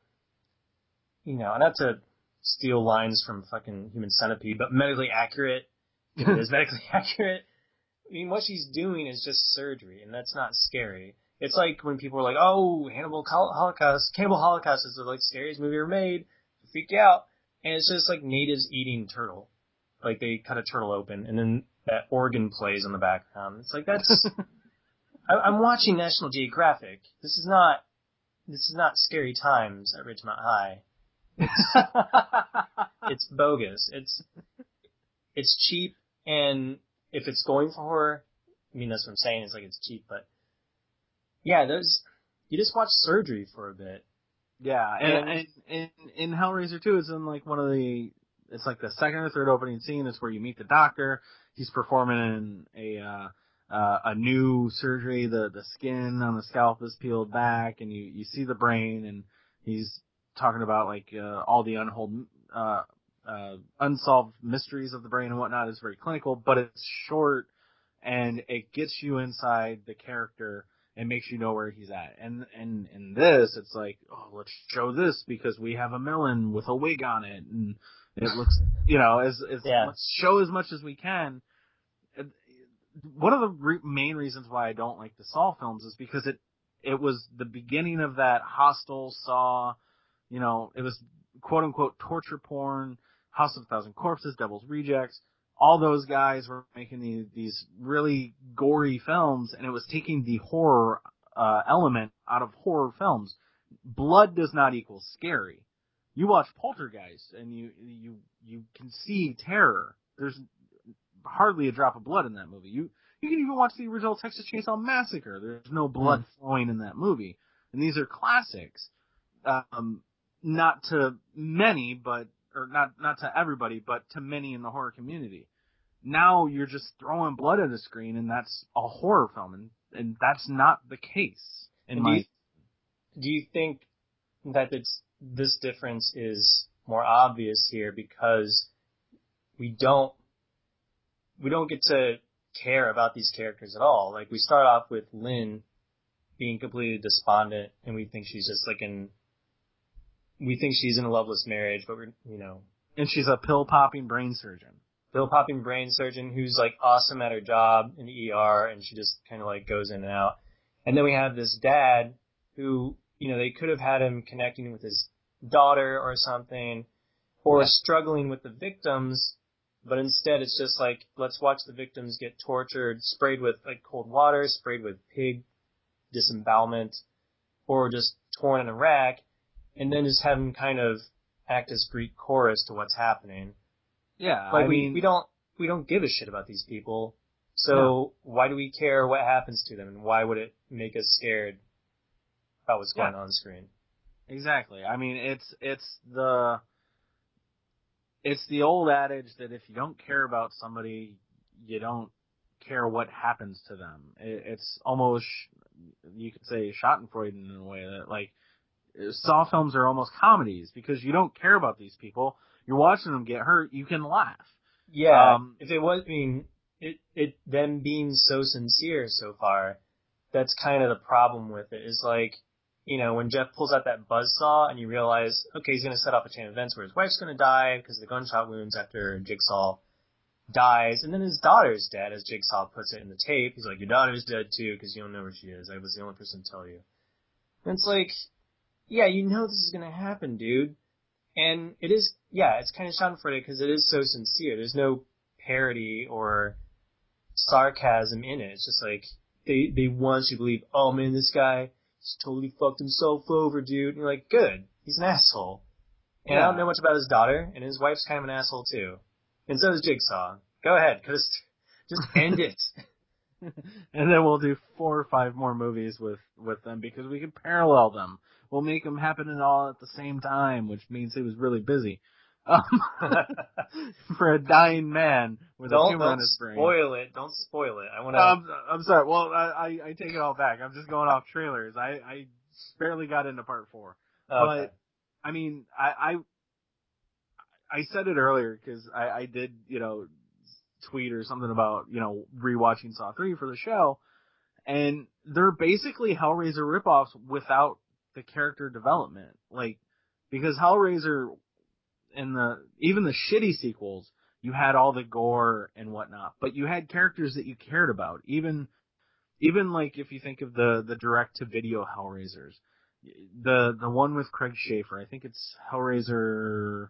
you know, not to steal lines from fucking Human Centipede, but medically accurate, if it is medically accurate, I mean, what she's doing is just surgery, and that's not scary. It's like when people are like, oh, Hannibal Holocaust, Cannibal Holocaust is the like scariest movie ever made, freak you out. And it's just like natives eating turtle. Like they cut a turtle open, and then that organ plays in the background. It's like, that's, I, I'm watching National Geographic. This is not, this is not Scary Times at Ridgemont High. It's, it's bogus. It's, it's cheap, and if it's going for horror, I mean, that's what I'm saying, it's like it's cheap, but yeah, those, you just watch surgery for a bit. Yeah, and, and, and in Hellraiser two, it's in like one of the, it's like the second or third opening scene. It's where you meet the doctor. He's performing a, uh, uh, a new surgery. The, the skin on the scalp is peeled back, and you, you see the brain, and he's talking about like, uh, all the unhold, uh, uh, unsolved mysteries of the brain and whatnot. It's very clinical, but it's short, and it gets you inside the character and makes you know where he's at. And and in this, it's like, oh, let's show this because we have a melon with a wig on it, and it looks, you know, as, as yeah. let's show as much as we can. one of the re- main reasons why I don't like the Saw films is because it it was the beginning of that Hostel, Saw, you know, it was quote unquote torture porn, House of a Thousand Corpses, Devil's Rejects. All those guys were making these, these really gory films, and it was taking the horror uh, element out of horror films. Blood does not equal scary. You watch Poltergeist, and you you you can see terror. There's hardly a drop of blood in that movie. You you can even watch the original Texas Chainsaw Massacre. There's no blood mm. flowing in that movie, and these are classics. Um, not to many, but or not not to everybody, but to many in the horror community. Now you're just throwing blood at the screen, and that's a horror film, and, and that's not the case. In and my do, you, do you think that it's, this difference is more obvious here because we don't we don't get to care about these characters at all? Like, we start off with Lynn being completely despondent, and we think she's just like in we think she's in a loveless marriage, but we're, you know. And she's a pill-popping brain surgeon. Pill-popping brain surgeon who's, like, awesome at her job in the E R, and she just kind of, like, goes in and out. And then we have this dad who, you know, they could have had him connecting with his daughter or something, or struggling with the victims, but instead it's just like, let's watch the victims get tortured, sprayed with, like, cold water, sprayed with pig disembowelment, or just torn in a rack, and then just have him kind of act as Greek chorus to what's happening. Yeah, like I we, mean, we don't we don't give a shit about these people. So no. Why do we care what happens to them, and why would it make us scared about what's going yeah. on on the screen? Exactly. I mean, it's it's the it's the old adage that if you don't care about somebody, you don't care what happens to them. It, it's almost, you could say, Schadenfreude in a way that, like, Saw films are almost comedies because you don't care about these people. You're watching them get hurt. You can laugh. Yeah. Um, if it was, I mean, it, it, them being so sincere so far, that's kind of the problem with it. Is like, you know, when Jeff pulls out that buzzsaw and you realize, okay, he's going to set off a chain of events where his wife's going to die because of the gunshot wounds after Jigsaw dies, and then his daughter's dead, as Jigsaw puts it in the tape. He's like, your daughter's dead too because you don't know where she is. I was the only person to tell you. And it's like, yeah, you know this is going to happen, dude. And it is, yeah, it's kind of schadenfreude because it is so sincere. There's no parody or sarcasm in it. It's just like, they, they want you to believe, oh man, this guy, he's totally fucked himself over, dude. And you're like, good. He's an asshole. And yeah. I don't know much about his daughter, and his wife's kind of an asshole too. And so is Jigsaw. Go ahead, cause just end it. And then we'll do four or five more movies with, with them because we can parallel them. We'll make them happen and all at the same time, which means he was really busy. Um, for a dying man with don't, a tumor don't on his brain. Spoil it. Don't spoil it. I want to. Um, I'm sorry. Well, I, I take it all back. I'm just going off trailers. I, I barely got into part four. Okay. But, I mean, I, I, I said it earlier because I, I did, you know, tweet or something about, you know, rewatching Saw three for the show. And they're basically Hellraiser ripoffs without the character development. Like, because Hellraiser in the, even the shitty sequels, you had all the gore and whatnot, but you had characters that you cared about. Even, even like if you think of the, the direct to video Hellraisers, the, the one with Craig Schaefer, I think it's Hellraiser,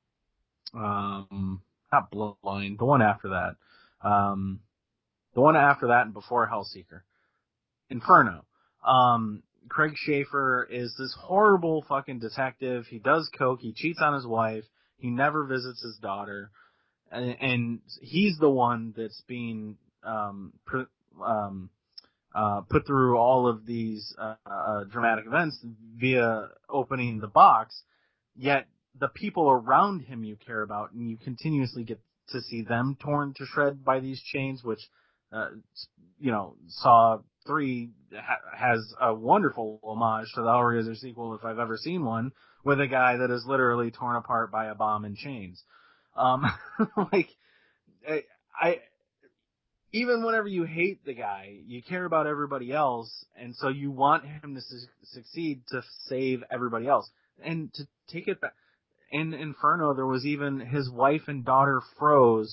um, not Bloodline, the one after that, um, the one after that and before Hellseeker, Inferno. Um, Craig Schaefer is this horrible fucking detective. He does coke. He cheats on his wife. He never visits his daughter. And, and he's the one that's being, um, pr- um, uh, put through all of these, uh, uh, dramatic events via opening the box. Yet the people around him you care about, and you continuously get to see them torn to shred by these chains, which, uh, you know, Saw three ha- has a wonderful homage to the Hellraiser sequel, if I've ever seen one, with a guy that is literally torn apart by a bomb in chains. Um, like, I, I, even whenever you hate the guy, you care about everybody else, and so you want him to su- succeed to save everybody else. And to take it back, in Inferno, there was even his wife and daughter froze,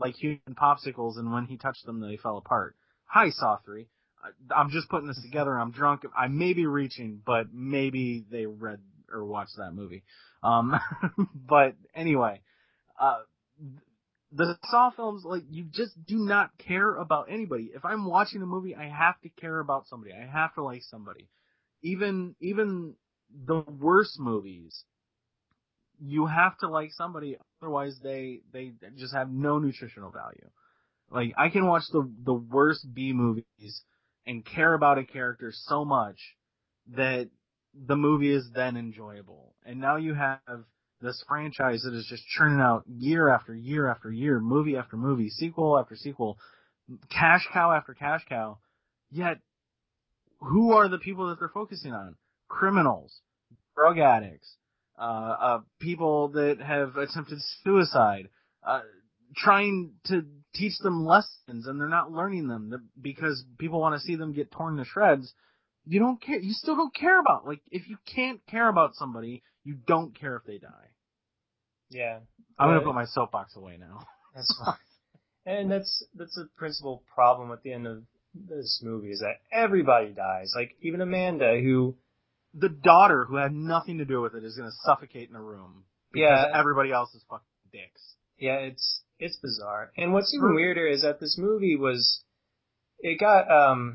like human popsicles, and when he touched them, they fell apart. Hi, Saw three. I'm just putting this together. I'm drunk. I may be reaching, but maybe they read or watched that movie. Um, but anyway, uh, the Saw films, like, you just do not care about anybody. If I'm watching a movie, I have to care about somebody. I have to like somebody. Even, even the worst movies, you have to like somebody, otherwise they, they just have no nutritional value. Like, I can watch the, the worst B movies and care about a character so much that the movie is then enjoyable. And now you have this franchise that is just churning out year after year after year, movie after movie, sequel after sequel, cash cow after cash cow. Yet, who are the people that they're focusing on? Criminals, drug addicts, uh, uh, people that have attempted suicide, uh, trying to teach them lessons and they're not learning them because people want to see them get torn to shreds. You don't care. You still don't care about, like, if you can't care about somebody, you don't care if they die. Yeah. I'm uh, going to put my soapbox away now. That's fine. And that's, that's a principal problem at the end of this movie is that everybody dies. Like, even Amanda, who... The daughter, who had nothing to do with it, is going to suffocate in a room because yeah. everybody else is fucking dicks. Yeah, it's, it's bizarre. And what's even weirder is that this movie was, it got, um,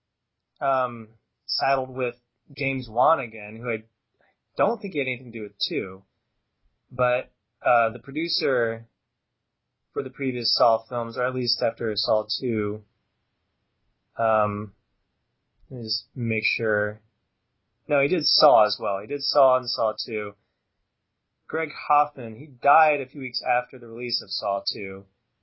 um, saddled with James Wan again, who I don't think he had anything to do with two. But, uh, the producer for the previous Saw films, or at least after Saw two, um, let me just make sure. No, he did Saw as well. He did Saw and Saw two. Greg Hoffman, he died a few weeks after the release of Saw two.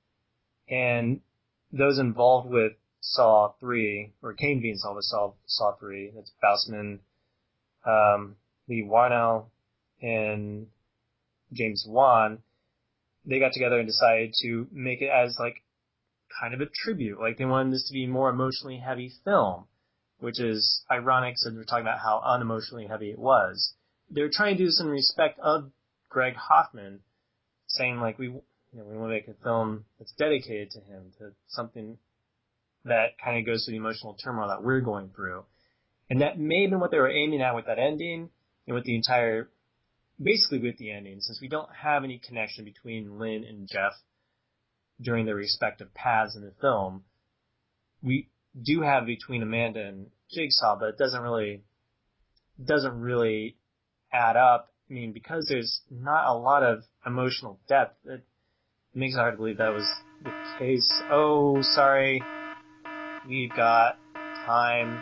And those involved with Saw three, or came to be involved with Saw, Saw three, that's Bausman, um, Lee Warnell, and James Wan, they got together and decided to make it as, like, kind of a tribute. Like, they wanted this to be a more emotionally heavy film, which is ironic since we're talking about how unemotionally heavy it was. They were trying to do this in respect of Greg Hoffman, saying, like, we, you know, we want to make a film that's dedicated to him, to something that kind of goes through the emotional turmoil that we're going through. And that may have been what they were aiming at with that ending, and with the entire, basically with the ending, since we don't have any connection between Lynn and Jeff during their respective paths in the film. We do have between Amanda and Jigsaw, but it doesn't really, doesn't really add up. I mean, because there's not a lot of emotional depth, it makes it hard to believe that was the case. Oh, sorry. We've got time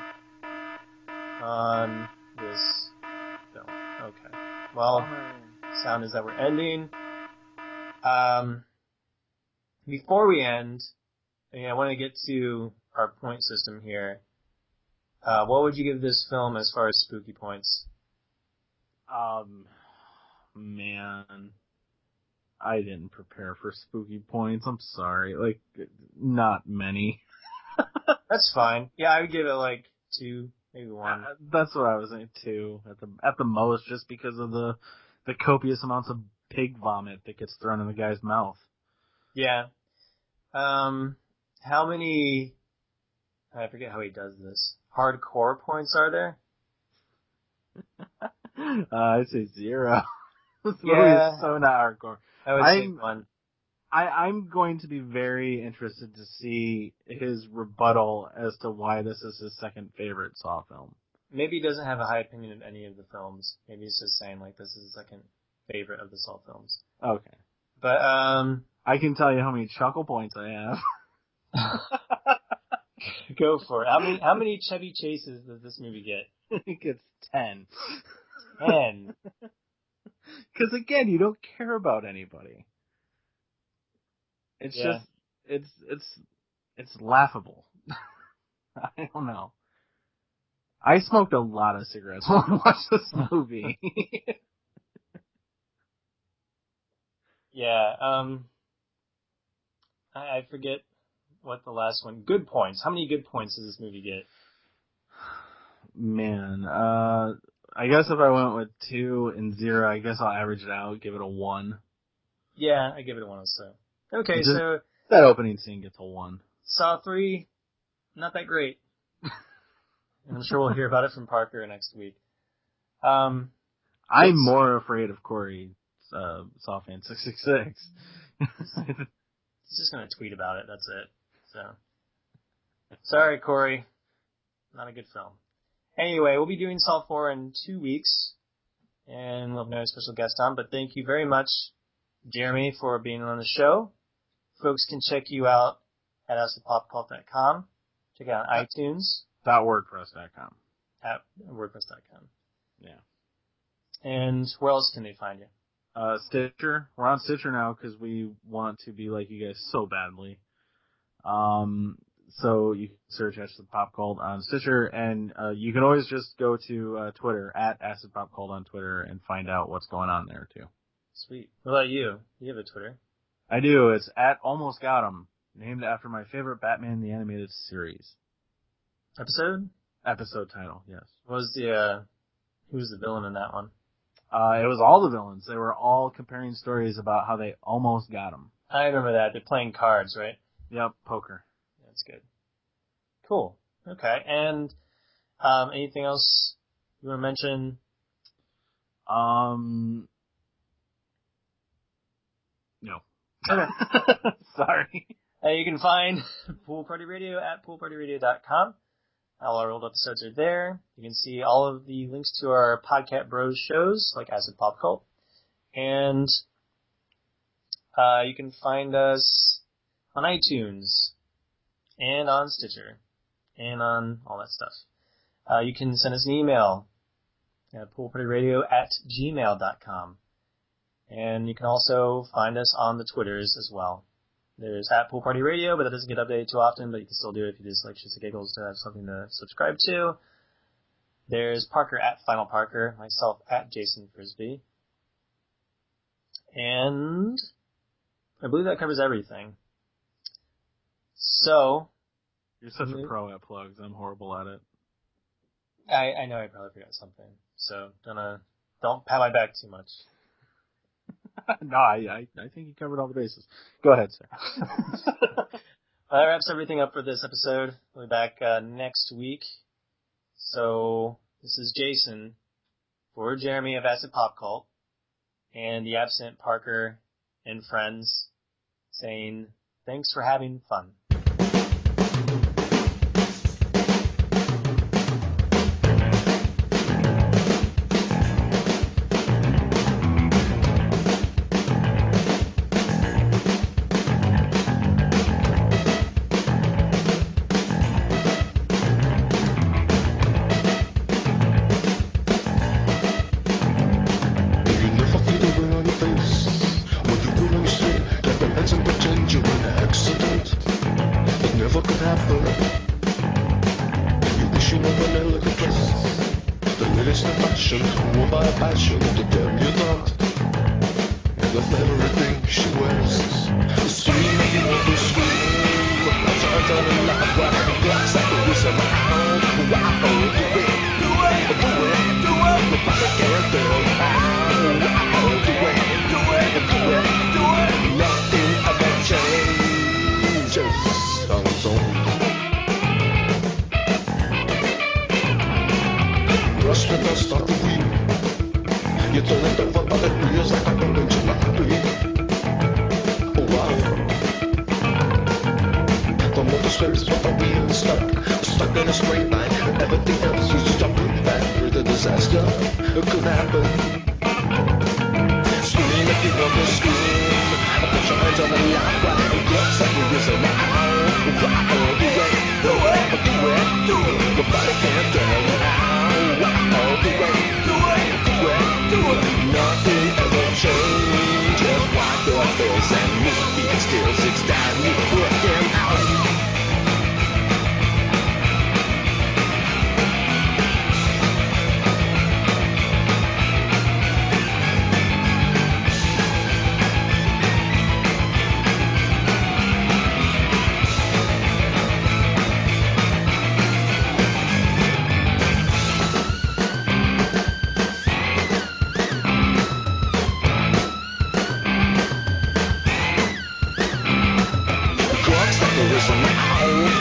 on this film. Okay. Well, sound is that we're ending. Um, before we end, I mean, I want to get to our point system here. Uh, what would you give this film as far as spooky points? Um, man, I didn't prepare for spooky points. I'm sorry. Like, not many. That's fine. Yeah, I would give it like two, maybe one. Uh, that's what I was saying, two at the at the most, just because of the the copious amounts of pig vomit that gets thrown in the guy's mouth. Yeah. Um, how many? I forget how he does this. Hardcore points are there? uh, I'd say zero. This movie Yeah. is so not hardcore. I would I'm, say one. I, I'm going to be very interested to see his rebuttal as to why this is his second favorite Saw film. Maybe he doesn't have a high opinion of any of the films. Maybe he's just saying, like, this is his second favorite of the Saw films. Okay. But, um... I can tell you how many chuckle points I have. Go for it. How many, how many Chevy Chases does this movie get? It gets ten. Ten. Because again, you don't care about anybody. It's Yeah. just, it's, it's, it's laughable. I don't know. I smoked a lot of cigarettes while I watched this movie. Yeah, um, I, I forget what the last one, good points. How many good points does this movie get? Man, uh, I guess if I went with two and zero, I guess I'll average it out, give it a one. Yeah, I give it a one also. Okay, Just, so... That opening scene gets a one. Saw three, not that great. And I'm sure we'll hear about it from Parker next week. Um, I'm more afraid of Corey, uh, Saw fan six six six. He's just gonna tweet about it, that's it. So, sorry, Corey. Not a good film. Anyway, we'll be doing Saw four in two weeks, and we'll have no special guest on, but thank you very much, Jeremy, for being on the show. Folks can check you out at acid pop cult dot com. Check it out on iTunes. Dot wordpress dot com. At wordpress dot com. Yeah. And where else can they find you? Uh, Stitcher. We're on Stitcher now because we want to be like you guys so badly. Um, so you can search Acid Pop Cult on Stitcher, and uh, you can always just go to uh, Twitter, at Acid Pop Cult on Twitter, and find out what's going on there, too. Sweet. What about you? You have a Twitter. I do. It's at Almost Got 'Em, named after my favorite Batman the Animated Series. Episode? Episode title, yes. What was the, uh, who was the villain in that one? Uh, it was all the villains. They were all comparing stories about how they almost got 'em. I remember that. They're playing cards, right? Yep, poker. That's good. Cool. Okay. And um, anything else you want to mention? Um, no. Okay. Sorry. Uh, you can find Pool Party Radio at pool party radio dot com. All our old episodes are there. You can see all of the links to our Podcast Bros shows, like Acid Pop Cult. And uh, you can find us on iTunes and on Stitcher and on all that stuff. Uh, you can send us an email at pool party radio at gmail dot com. And you can also find us on the Twitters as well. There's at Pool Party Radio, but that doesn't get updated too often, but you can still do it if you just like shits and giggles to have something to subscribe to. There's Parker at Final Parker, myself at Jason Frisbee. And I believe that covers everything. So. You're such a pro at plugs. I'm horrible at it. I, I know I probably forgot something. So don't, uh, don't pat my back too much. no, I, I I think you covered all the bases. Go ahead, sir. Well, that wraps everything up for this episode. We'll be back uh, next week. So this is Jason for Jeremy of Acid Pop Cult and the absent Parker and friends saying thanks for having fun.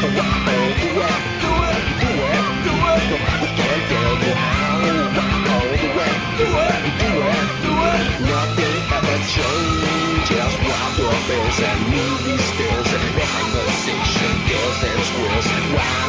Nothing ever changes. Wild bills and movie stills and the conversation, girls and squills. Wow.